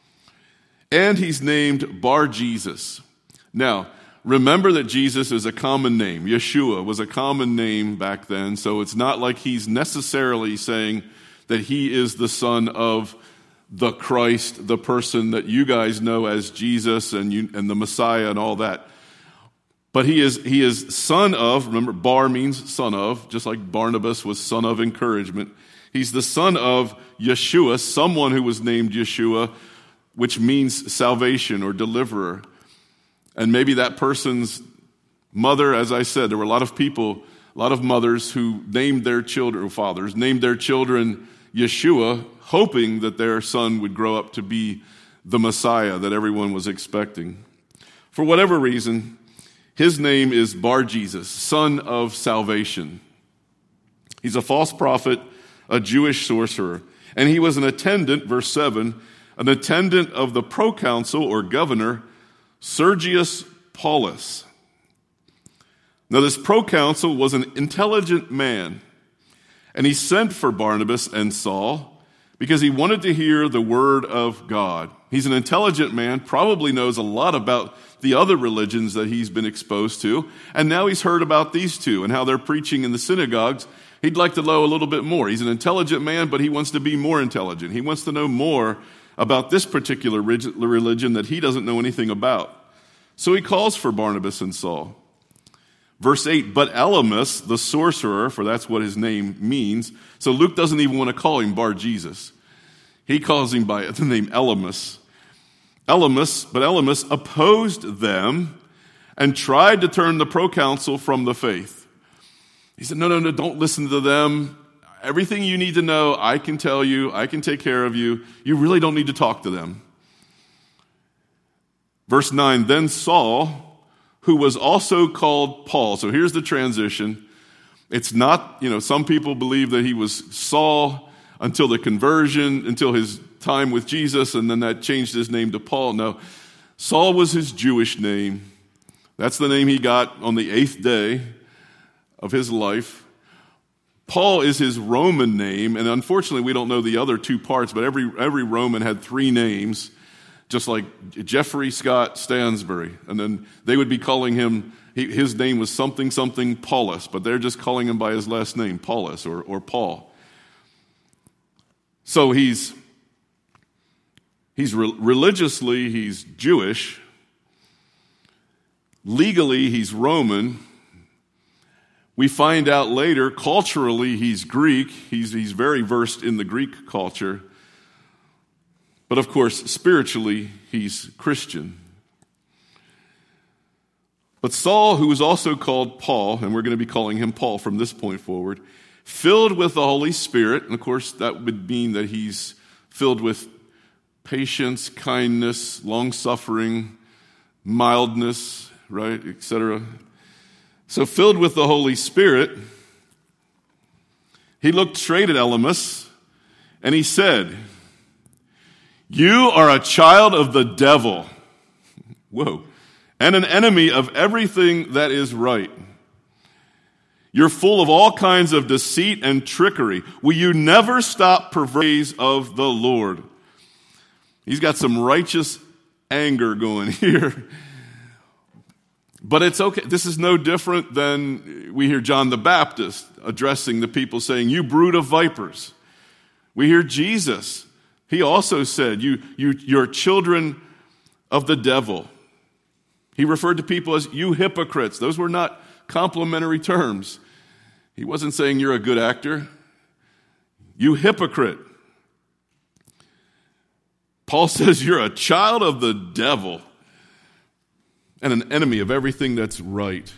And he's named Bar Jesus. Now, remember that Jesus is a common name. Yeshua was a common name back then, so it's not like he's necessarily saying that he is the son of the Christ, the person that you guys know as Jesus and you, and the Messiah and all that. But he is he is son of, remember, Bar means son of, just like Barnabas was son of encouragement. He's the son of Yeshua, someone who was named Yeshua, which means salvation or deliverer. And maybe that person's mother, as I said, there were a lot of people, a lot of mothers who named their children, fathers, named their children Yeshua, hoping that their son would grow up to be the Messiah that everyone was expecting. For whatever reason, his name is Bar Jesus, son of salvation. He's a false prophet, a Jewish sorcerer. And he was an attendant, verse seven, an attendant of the proconsul or governor, Sergius Paulus. Now this proconsul was an intelligent man, and he sent for Barnabas and Saul because he wanted to hear the word of God. He's an intelligent man, probably knows a lot about the other religions that he's been exposed to, and now he's heard about these two and how they're preaching in the synagogues. He'd like to know a little bit more. He's an intelligent man, but he wants to be more intelligent. He wants to know more about this particular religion that he doesn't know anything about. So he calls for Barnabas and Saul. Verse eight, but Elymas, the sorcerer, for that's what his name means. So Luke doesn't even want to call him Bar Jesus. He calls him by the name Elymas. Elymas, but Elymas opposed them and tried to turn the proconsul from the faith. He said, no, no, no, don't listen to them. Everything you need to know, I can tell you. I can take care of you. You really don't need to talk to them. Verse nine, then Saul, who was also called Paul. So here's the transition. It's not, you know, some people believe that he was Saul until the conversion, until his time with Jesus, and then that changed his name to Paul. No, Saul was his Jewish name. That's the name he got on the eighth day of his life. Paul is his Roman name, and unfortunately we don't know the other two parts, but every every Roman had three names, just like Jeffrey Scott Stansbury. And then they would be calling him, he, his name was something, something Paulus, but they're just calling him by his last name, Paulus or, or Paul. So he's, he's re- religiously, he's Jewish. Legally, he's Roman. We find out later, culturally, he's Greek. He's, he's very versed in the Greek culture. But of course, spiritually, he's Christian. But Saul, who is also called Paul, and we're going to be calling him Paul from this point forward, filled with the Holy Spirit, and of course that would mean that he's filled with patience, kindness, long-suffering, mildness, right, et cetera. So filled with the Holy Spirit, he looked straight at Elymas, and he said, "You are a child of the devil." Whoa. "And an enemy of everything that is right. You're full of all kinds of deceit and trickery. Will you never stop praise of the Lord?" He's got some righteous anger going here. But it's okay. This is no different than we hear John the Baptist addressing the people saying, "You brood of vipers." We hear Jesus. He also said, you, you, you're children of the devil. He referred to people as you hypocrites. Those were not complimentary terms. He wasn't saying you're a good actor. You hypocrite. Paul says you're a child of the devil and an enemy of everything that's right.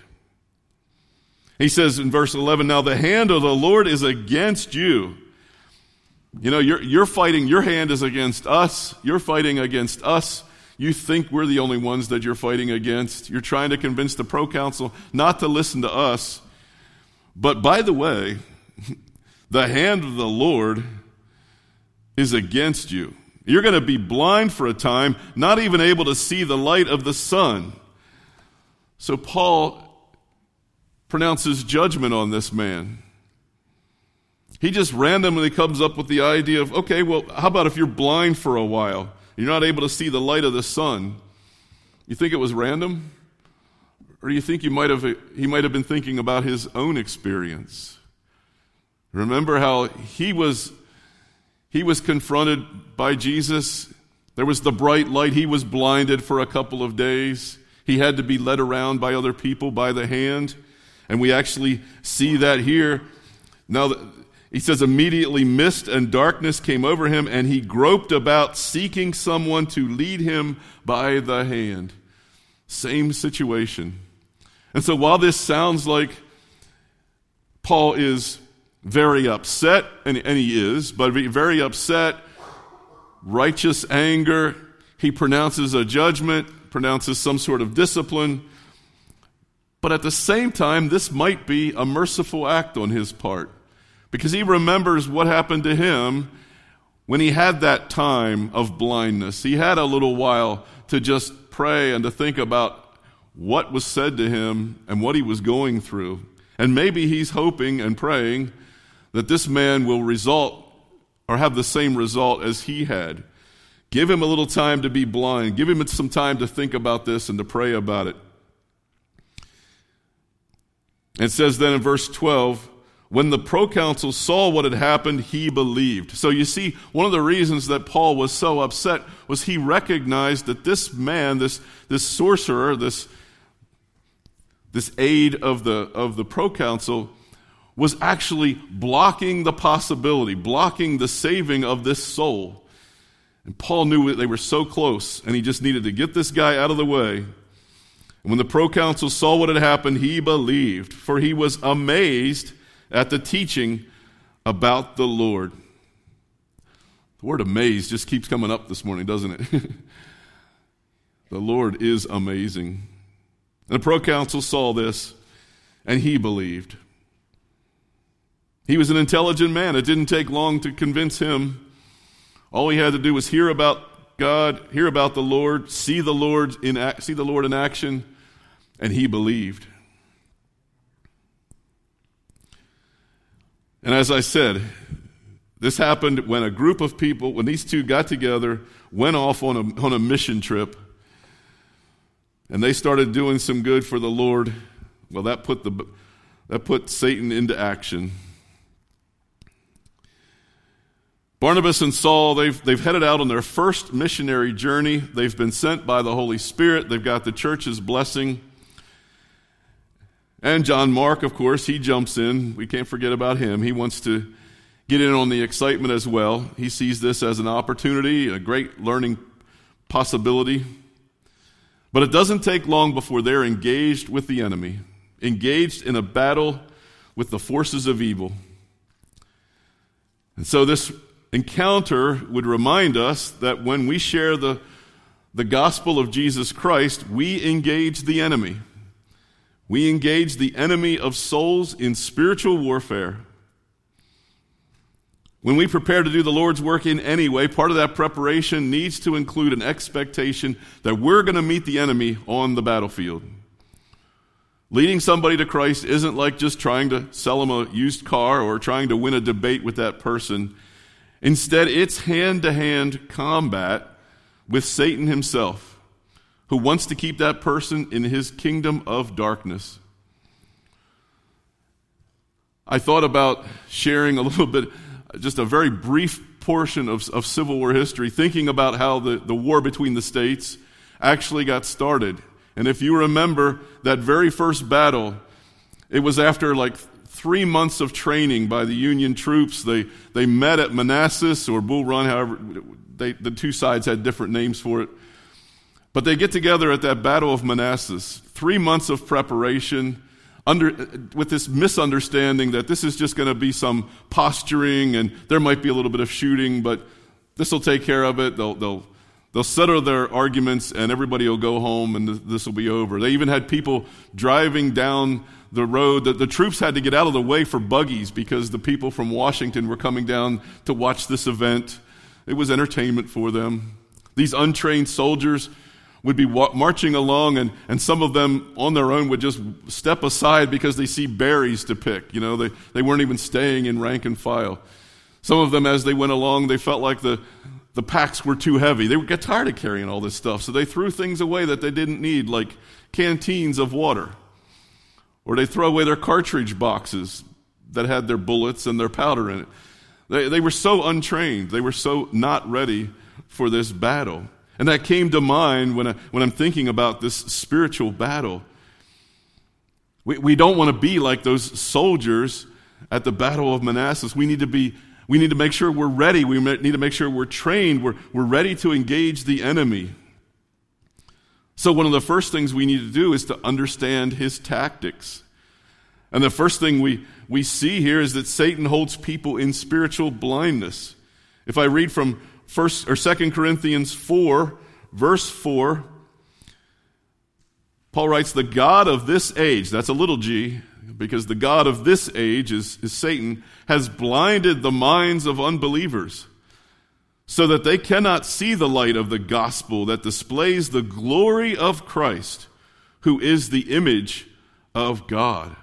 He says in verse eleven, "Now the hand of the Lord is against you." You know, you're, you're fighting, your hand is against us. You're fighting against us. You think we're the only ones that you're fighting against. You're trying to convince the proconsul not to listen to us. But by the way, the hand of the Lord is against you. You're going to be blind for a time, not even able to see the light of the sun. So Paul pronounces judgment on this man. He just randomly comes up with the idea of, okay, well, how about if you're blind for a while? You're not able to see the light of the sun. You think it was random? Or do you think you might have, he might have been thinking about his own experience? Remember how he was, he was confronted by Jesus. There was the bright light. He was blinded for a couple of days. He had to be led around by other people by the hand. And we actually see that here. Now, that he says, immediately mist and darkness came over him, and he groped about, seeking someone to lead him by the hand. Same situation. And so while this sounds like Paul is very upset, and, and he is, but very upset, righteous anger, he pronounces a judgment, pronounces some sort of discipline. But at the same time, this might be a merciful act on his part, because he remembers what happened to him when he had that time of blindness. He had a little while to just pray and to think about what was said to him and what he was going through. And maybe he's hoping and praying that this man will result or have the same result as he had. Give him a little time to be blind. Give him some time to think about this and to pray about it. It says then in verse twelve, when the proconsul saw what had happened, he believed. So you see, one of the reasons that Paul was so upset was he recognized that this man, this, this sorcerer, this, this aide of the, of the proconsul, was actually blocking the possibility, blocking the saving of this soul. And Paul knew that they were so close, and he just needed to get this guy out of the way. And when the proconsul saw what had happened, he believed, for he was amazed at the teaching about the Lord. The word amazed just keeps coming up this morning, doesn't it? The Lord is amazing. And the proconsul saw this, and he believed. He was an intelligent man. It didn't take long to convince him. All he had to do was hear about God, hear about the Lord, see the Lord in see the Lord in action, and he believed. And as I said, this happened when a group of people, when these two got together, went off on a, on a mission trip, and they started doing some good for the Lord. Well, that put the that put Satan into action. Barnabas and Saul, they've, they've headed out on their first missionary journey. They've been sent by the Holy Spirit. They've got the church's blessing. And John Mark, of course, he jumps in. We can't forget about him. He wants to get in on the excitement as well. He sees this as an opportunity, a great learning possibility. But it doesn't take long before they're engaged with the enemy, engaged in a battle with the forces of evil. And so this encounter would remind us that when we share the, the gospel of Jesus Christ, we engage the enemy. We engage the enemy of souls in spiritual warfare. When we prepare to do the Lord's work in any way, part of that preparation needs to include an expectation that we're going to meet the enemy on the battlefield. Leading somebody to Christ isn't like just trying to sell them a used car or trying to win a debate with that person. Instead, it's hand-to-hand combat with Satan himself, who wants to keep that person in his kingdom of darkness. I thought about sharing a little bit, just a very brief portion of, of Civil War history, thinking about how the, the war between the states actually got started. And if you remember that very first battle, it was after like three months of training by the Union troops. They they met at Manassas or Bull Run, however, they, the two sides had different names for it. But they get together at that Battle of Manassas, three months of preparation, under with this misunderstanding that this is just going to be some posturing and there might be a little bit of shooting, but this will take care of it. They'll they'll they'll settle their arguments and everybody will go home and th- this will be over. They even had people driving down the road. The, the troops had to get out of the way for buggies because the people from Washington were coming down to watch this event. It was entertainment for them. These untrained soldiers would be wa- marching along, and, and some of them on their own would just step aside because they see berries to pick. You know, they, they weren't even staying in rank and file. Some of them, as they went along, they felt like the, the packs were too heavy. They would get tired of carrying all this stuff, so they threw things away that they didn't need, like canteens of water. Or they throw away their cartridge boxes that had their bullets and their powder in it. They, they were so untrained. They were so not ready for this battle. And that came to mind when, I, when I'm thinking about this spiritual battle. We, we don't want to be like those soldiers at the Battle of Manassas. We need to be. We need to make sure we're ready. We need to make sure we're trained. We're, we're ready to engage the enemy. So one of the first things we need to do is to understand his tactics. And the first thing we, we see here is that Satan holds people in spiritual blindness. If I read from First or Second Corinthians four, verse four, Paul writes, "The God of this age," that's a little g, because the God of this age is, is Satan, "has blinded the minds of unbelievers, so that they cannot see the light of the gospel that displays the glory of Christ, who is the image of God."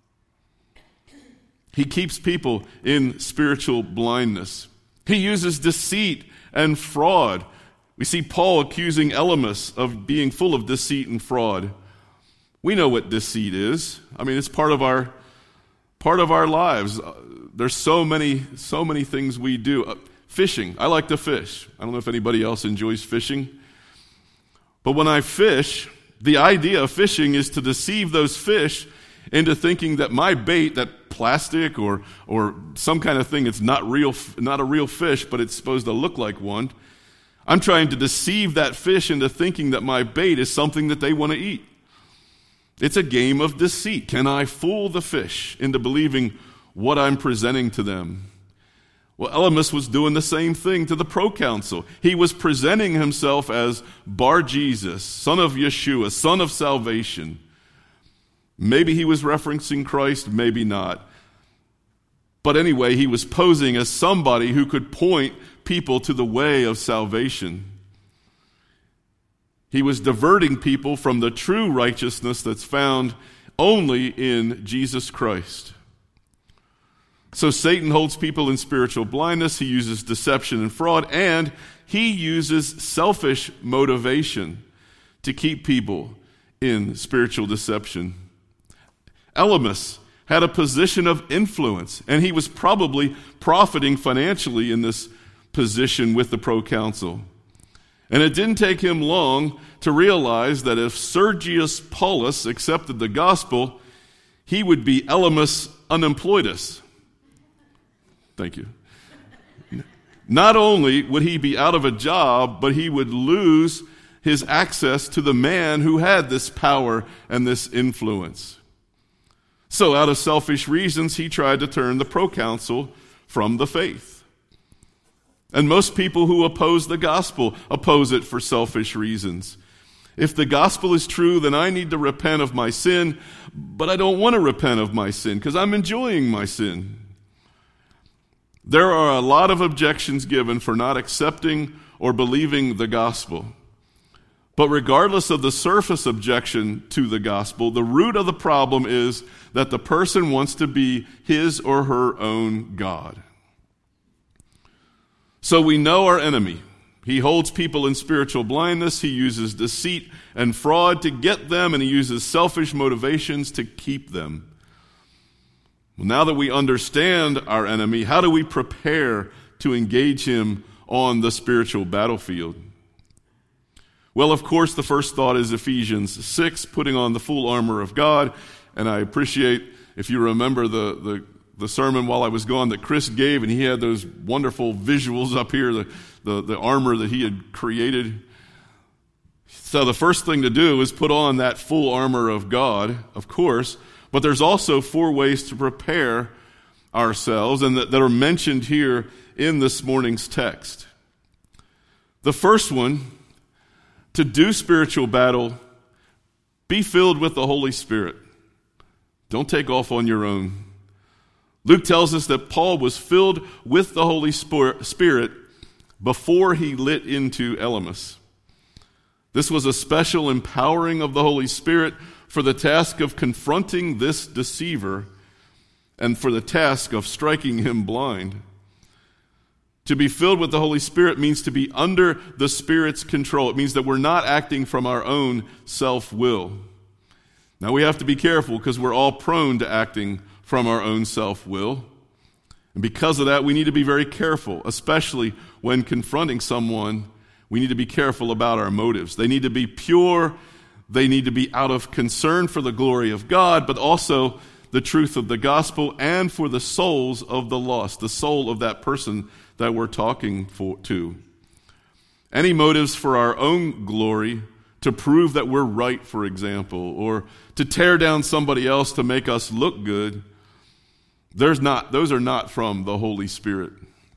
He keeps people in spiritual blindness. He uses deceit and fraud. We see Paul accusing Elymas of being full of deceit and fraud. We know what deceit is. I mean, it's part of our part of our lives. There's so many so many things we do. Uh, fishing. I like to fish. I don't know if anybody else enjoys fishing. But when I fish, the idea of fishing is to deceive those fish into thinking that my bait, that plastic or or some kind of thing, it's not real, not a real fish, but it's supposed to look like one. I'm trying to deceive that fish into thinking that my bait is something that they want to eat. It's a game of deceit. Can I fool the fish into believing what I'm presenting to them? Well, Elymas was doing the same thing to the proconsul. He was presenting himself as Bar Jesus, son of Yeshua, son of salvation. Maybe he was referencing Christ, maybe not. But anyway, he was posing as somebody who could point people to the way of salvation. He was diverting people from the true righteousness that's found only in Jesus Christ. So Satan holds people in spiritual blindness. He uses deception and fraud, and he uses selfish motivation to keep people in spiritual deception. Elymas had a position of influence, and he was probably profiting financially in this position with the proconsul. And it didn't take him long to realize that if Sergius Paulus accepted the gospel, he would be Elymas unemployedus. Thank you. Not only would he be out of a job, but he would lose his access to the man who had this power and this influence. So out of selfish reasons, he tried to turn the proconsul from the faith. And most people who oppose the gospel oppose it for selfish reasons. If the gospel is true, then I need to repent of my sin, but I don't want to repent of my sin because I'm enjoying my sin. There are a lot of objections given for not accepting or believing the gospel. But regardless of the surface objection to the gospel, the root of the problem is that the person wants to be his or her own God. So we know our enemy. He holds people in spiritual blindness. He uses deceit and fraud to get them, and he uses selfish motivations to keep them. Well, now that we understand our enemy, how do we prepare to engage him on the spiritual battlefield? Well, of course, the first thought is Ephesians six, putting on the full armor of God. And I appreciate, if you remember the, the, the sermon while I was gone that Chris gave, and he had those wonderful visuals up here, the, the, the armor that he had created. So the first thing to do is put on that full armor of God, of course. But there's also four ways to prepare ourselves, and that, that are mentioned here in this morning's text. The first one, to do spiritual battle, be filled with the Holy Spirit. Don't take off on your own. Luke tells us that Paul was filled with the Holy Spirit before he lit into Elymas. This was a special empowering of the Holy Spirit for the task of confronting this deceiver and for the task of striking him blind. To be filled with the Holy Spirit means to be under the Spirit's control. It means that we're not acting from our own self-will. Now we have to be careful because we're all prone to acting from our own self-will. And because of that, we need to be very careful, especially when confronting someone. We need to be careful about our motives. They need to be pure. They need to be out of concern for the glory of God, but also the truth of the gospel and for the souls of the lost, the soul of that person that we're talking for, to. Any motives for our own glory, to prove that we're right, for example, or to tear down somebody else to make us look good, there's not, those are not from the Holy Spirit.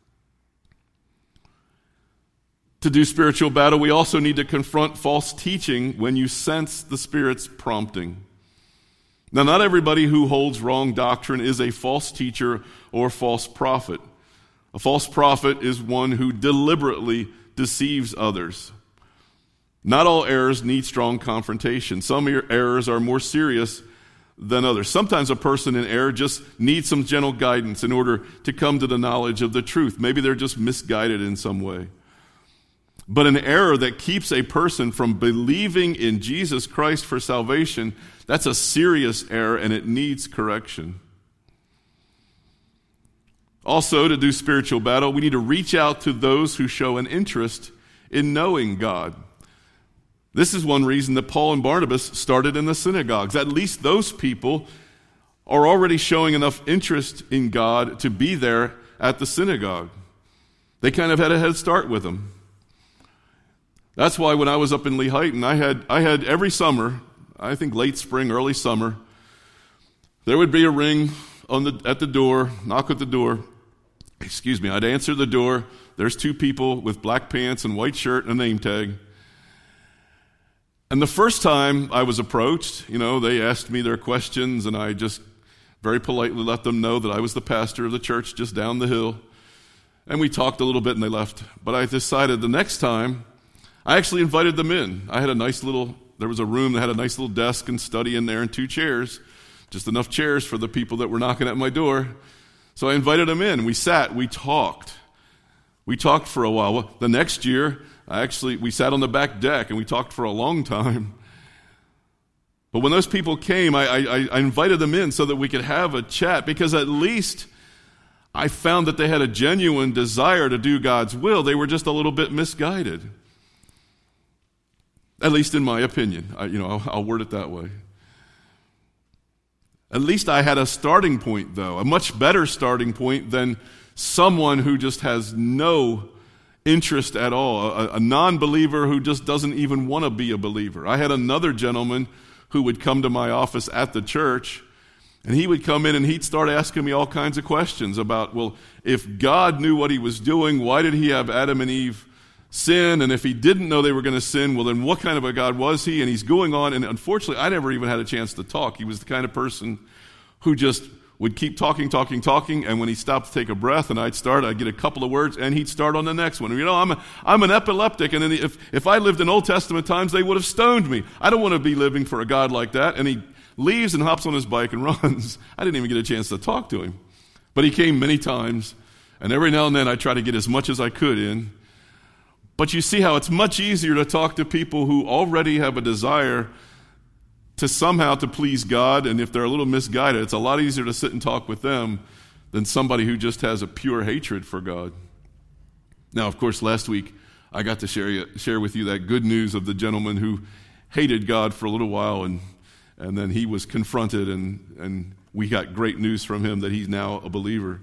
To do spiritual battle, we also need to confront false teaching when you sense the Spirit's prompting. Now, not everybody who holds wrong doctrine is a false teacher or false prophet. A false prophet is one who deliberately deceives others. Not all errors need strong confrontation. Some errors are more serious than others. Sometimes a person in error just needs some gentle guidance in order to come to the knowledge of the truth. Maybe they're just misguided in some way. But an error that keeps a person from believing in Jesus Christ for salvation, that's a serious error and it needs correction. Also, to do spiritual battle, we need to reach out to those who show an interest in knowing God. This is one reason that Paul and Barnabas started in the synagogues. At least those people are already showing enough interest in God to be there at the synagogue. They kind of had a head start with them. That's why when I was up in Lehighton, I had I had every summer, I think late spring, early summer, there would be a ring on the at the door, knock at the door, excuse me, I'd answer the door. There's two people with black pants and white shirt and a name tag. And the first time I was approached, you know, they asked me their questions, and I just very politely let them know that I was the pastor of the church just down the hill. And we talked a little bit and they left. But I decided the next time, I actually invited them in. I had a nice little, there was a room that had a nice little desk and study in there and two chairs, just enough chairs for the people that were knocking at my door. So I invited them in. We sat, we talked. We talked for a while. Well, the next year, I actually, we sat on the back deck and we talked for a long time. But when those people came, I, I, I invited them in so that we could have a chat, because at least I found that they had a genuine desire to do God's will. They were just a little bit misguided. At least in my opinion. I, you know, I'll, I'll word it that way. At least I had a starting point, though, a much better starting point than someone who just has no interest at all, a, a non-believer who just doesn't even want to be a believer. I had another gentleman who would come to my office at the church, and he would come in and he'd start asking me all kinds of questions about, well, if God knew what he was doing, why did he have Adam and Eve sin? And if he didn't know they were going to sin, well, then what kind of a God was he? And he's going on, and unfortunately, I never even had a chance to talk. He was the kind of person who just would keep talking, talking, talking, and when he stopped to take a breath and I'd start, I'd get a couple of words, and he'd start on the next one. You know, I'm a, I'm an epileptic, and then if, if I lived in Old Testament times, they would have stoned me. I don't want to be living for a God like that. And he leaves and hops on his bike and runs. I didn't even get a chance to talk to him. But he came many times, and every now and then I try to get as much as I could in. But you see how it's much easier to talk to people who already have a desire to somehow to please God, and if they're a little misguided, it's a lot easier to sit and talk with them than somebody who just has a pure hatred for God. Now, of course, last week I got to share you, share with you that good news of the gentleman who hated God for a little while, and and then he was confronted, and, and we got great news from him that he's now a believer.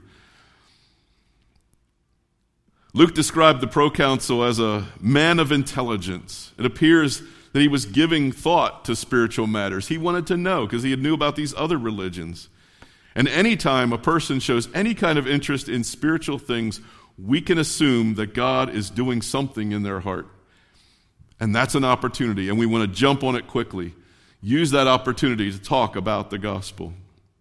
Luke described the proconsul as a man of intelligence. It appears that he was giving thought to spiritual matters. He wanted to know because he knew about these other religions. And anytime a person shows any kind of interest in spiritual things, we can assume that God is doing something in their heart. And that's an opportunity, and we want to jump on it quickly. Use that opportunity to talk about the gospel.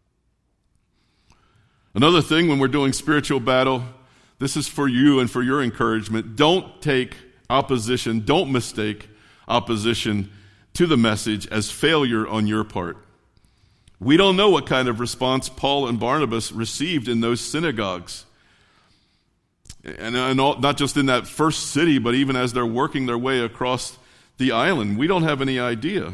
Another thing when we're doing spiritual battle, this is for you and for your encouragement. Don't take opposition, don't mistake opposition to the message as failure on your part. We don't know what kind of response Paul and Barnabas received in those synagogues. And, and all, not just in that first city, but even as they're working their way across the island. We don't have any idea.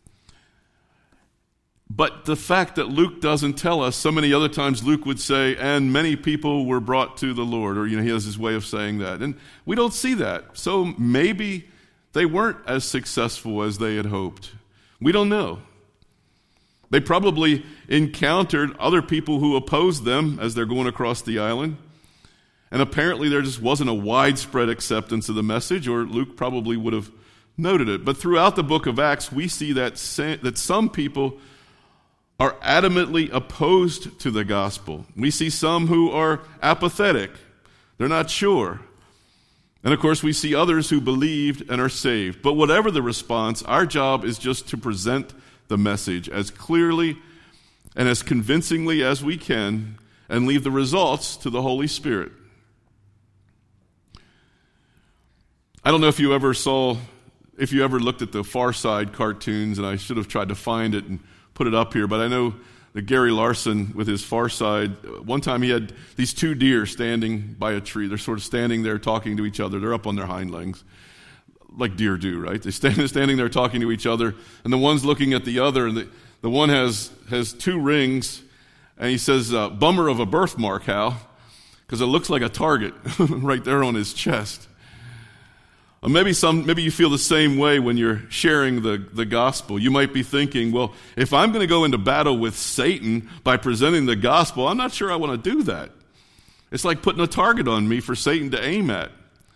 But the fact that Luke doesn't tell us, so many other times Luke would say, and many people were brought to the Lord, or you know, he has his way of saying that. And we don't see that. So maybe they weren't as successful as they had hoped. We don't know. They probably encountered other people who opposed them as they're going across the island. And apparently there just wasn't a widespread acceptance of the message, or Luke probably would have noted it. But throughout the book of Acts, we see that, that some people are adamantly opposed to the gospel. We see some who are apathetic. They're not sure. And of course, we see others who believed and are saved. But whatever the response, our job is just to present the message as clearly and as convincingly as we can, and leave the results to the Holy Spirit. I don't know if you ever saw, if you ever looked at the Far Side cartoons, and I should have tried to find it and put it up here, but I know that Gary Larson with his Far Side, one time he had these two deer standing by a tree. They're sort of standing there talking to each other. They're up on their hind legs, like deer do, right? They're stand, standing there talking to each other, and the one's looking at the other, and the, the one has, has two rings, and he says, uh, bummer of a birthmark, Hal, because it looks like a target right there on his chest. Or maybe some, maybe you feel the same way when you're sharing the, the gospel. You might be thinking, well, if I'm going to go into battle with Satan by presenting the gospel, I'm not sure I want to do that. It's like putting a target on me for Satan to aim at.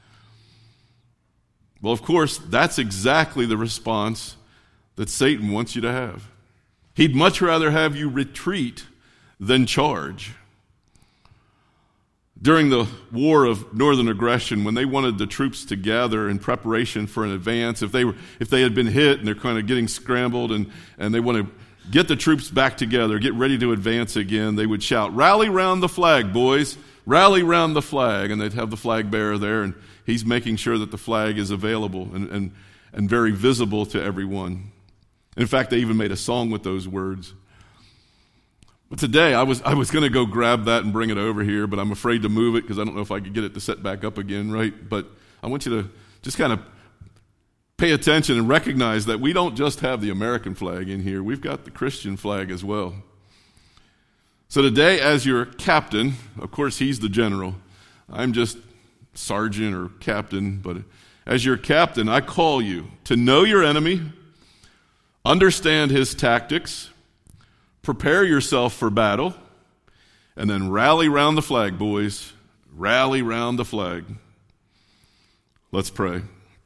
Well, of course, that's exactly the response that Satan wants you to have. He'd much rather have you retreat than charge. During the war of northern aggression, when they wanted the troops to gather in preparation for an advance, if they were, if they had been hit and they're kind of getting scrambled and, and they want to get the troops back together, get ready to advance again, they would shout, "Rally round the flag, boys! Rally round the flag!" And they'd have the flag bearer there, and he's making sure that the flag is available and, and, and very visible to everyone. In fact, they even made a song with those words. But today, I was I was going to go grab that and bring it over here, but I'm afraid to move it because I don't know if I could get it to set back up again, right? But I want you to just kind of pay attention and recognize that we don't just have the American flag in here. We've got the Christian flag as well. So today, as your captain, of course, he's the general. I'm just sergeant or captain, but as your captain, I call you to know your enemy, understand his tactics, prepare yourself for battle, and then rally round the flag, boys. Rally round the flag. Let's pray.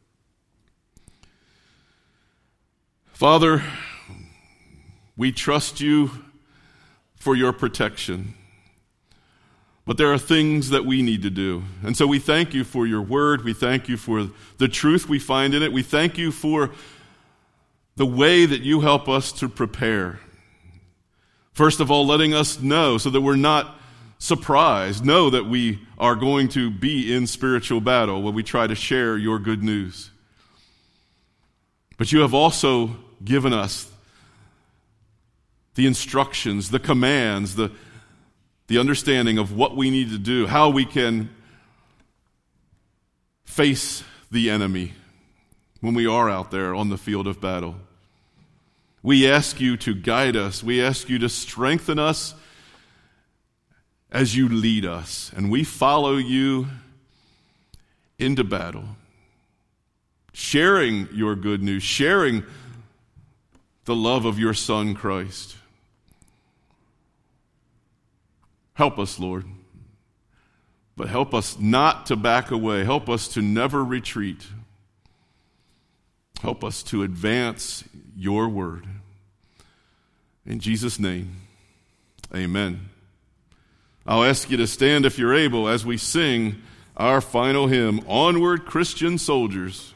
Father, we trust you for your protection. But there are things that we need to do. And so we thank you for your word. We thank you for the truth we find in it. We thank you for the way that you help us to prepare. First of all, letting us know so that we're not surprised, know that we are going to be in spiritual battle when we try to share your good news. But you have also given us the instructions, the commands, the, the understanding of what we need to do, how we can face the enemy when we are out there on the field of battle. We ask you to guide us. We ask you to strengthen us as you lead us. And we follow you into battle, sharing your good news, sharing the love of your Son, Christ. Help us, Lord. But help us not to back away. Help us to never retreat. Help us to advance your word. In Jesus' name, amen. I'll ask you to stand if you're able as we sing our final hymn, Onward, Christian Soldiers.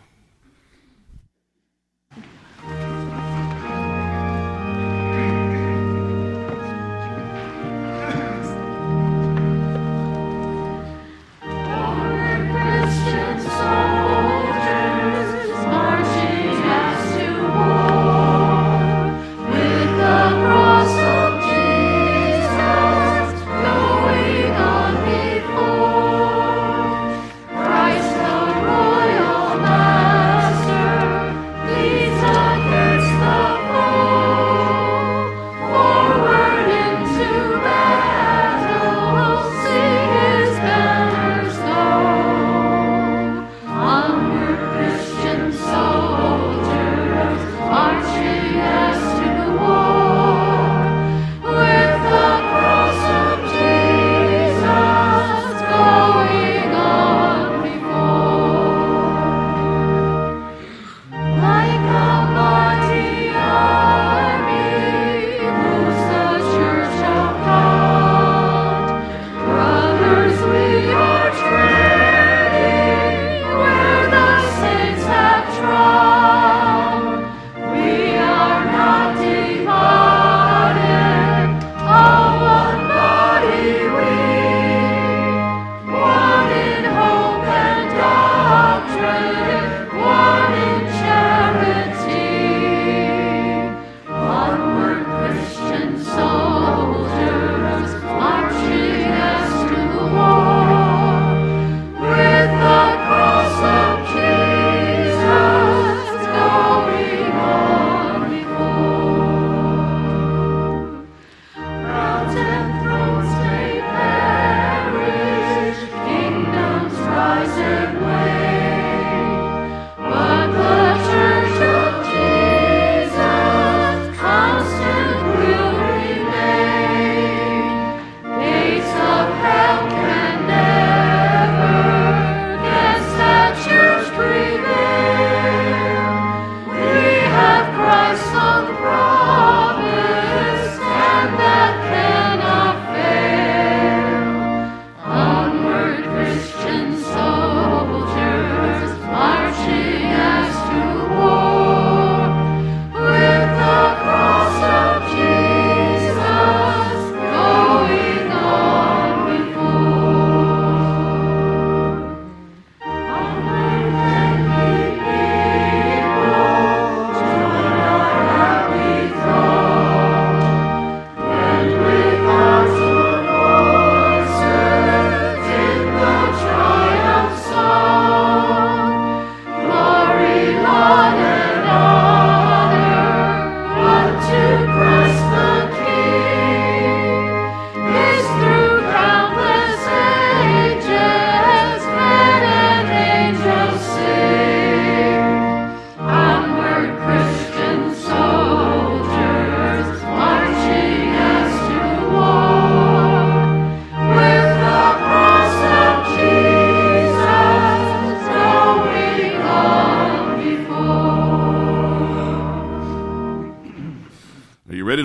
Christ the royal man.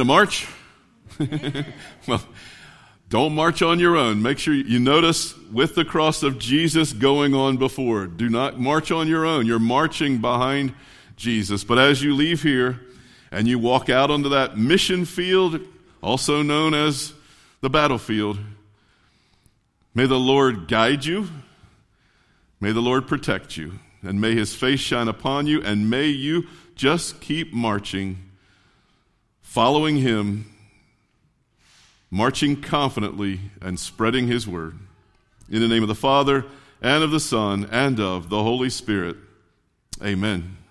to march? Well, don't march on your own. Make sure you notice with the cross of Jesus going on before. Do not march on your own. You're marching behind Jesus. But as you leave here and you walk out onto that mission field, also known as the battlefield, may the Lord guide you. May the Lord protect you. And may his face shine upon you. And may you just keep marching, following him, marching confidently and spreading his word. In the name of the Father, and of the Son, and of the Holy Spirit. Amen.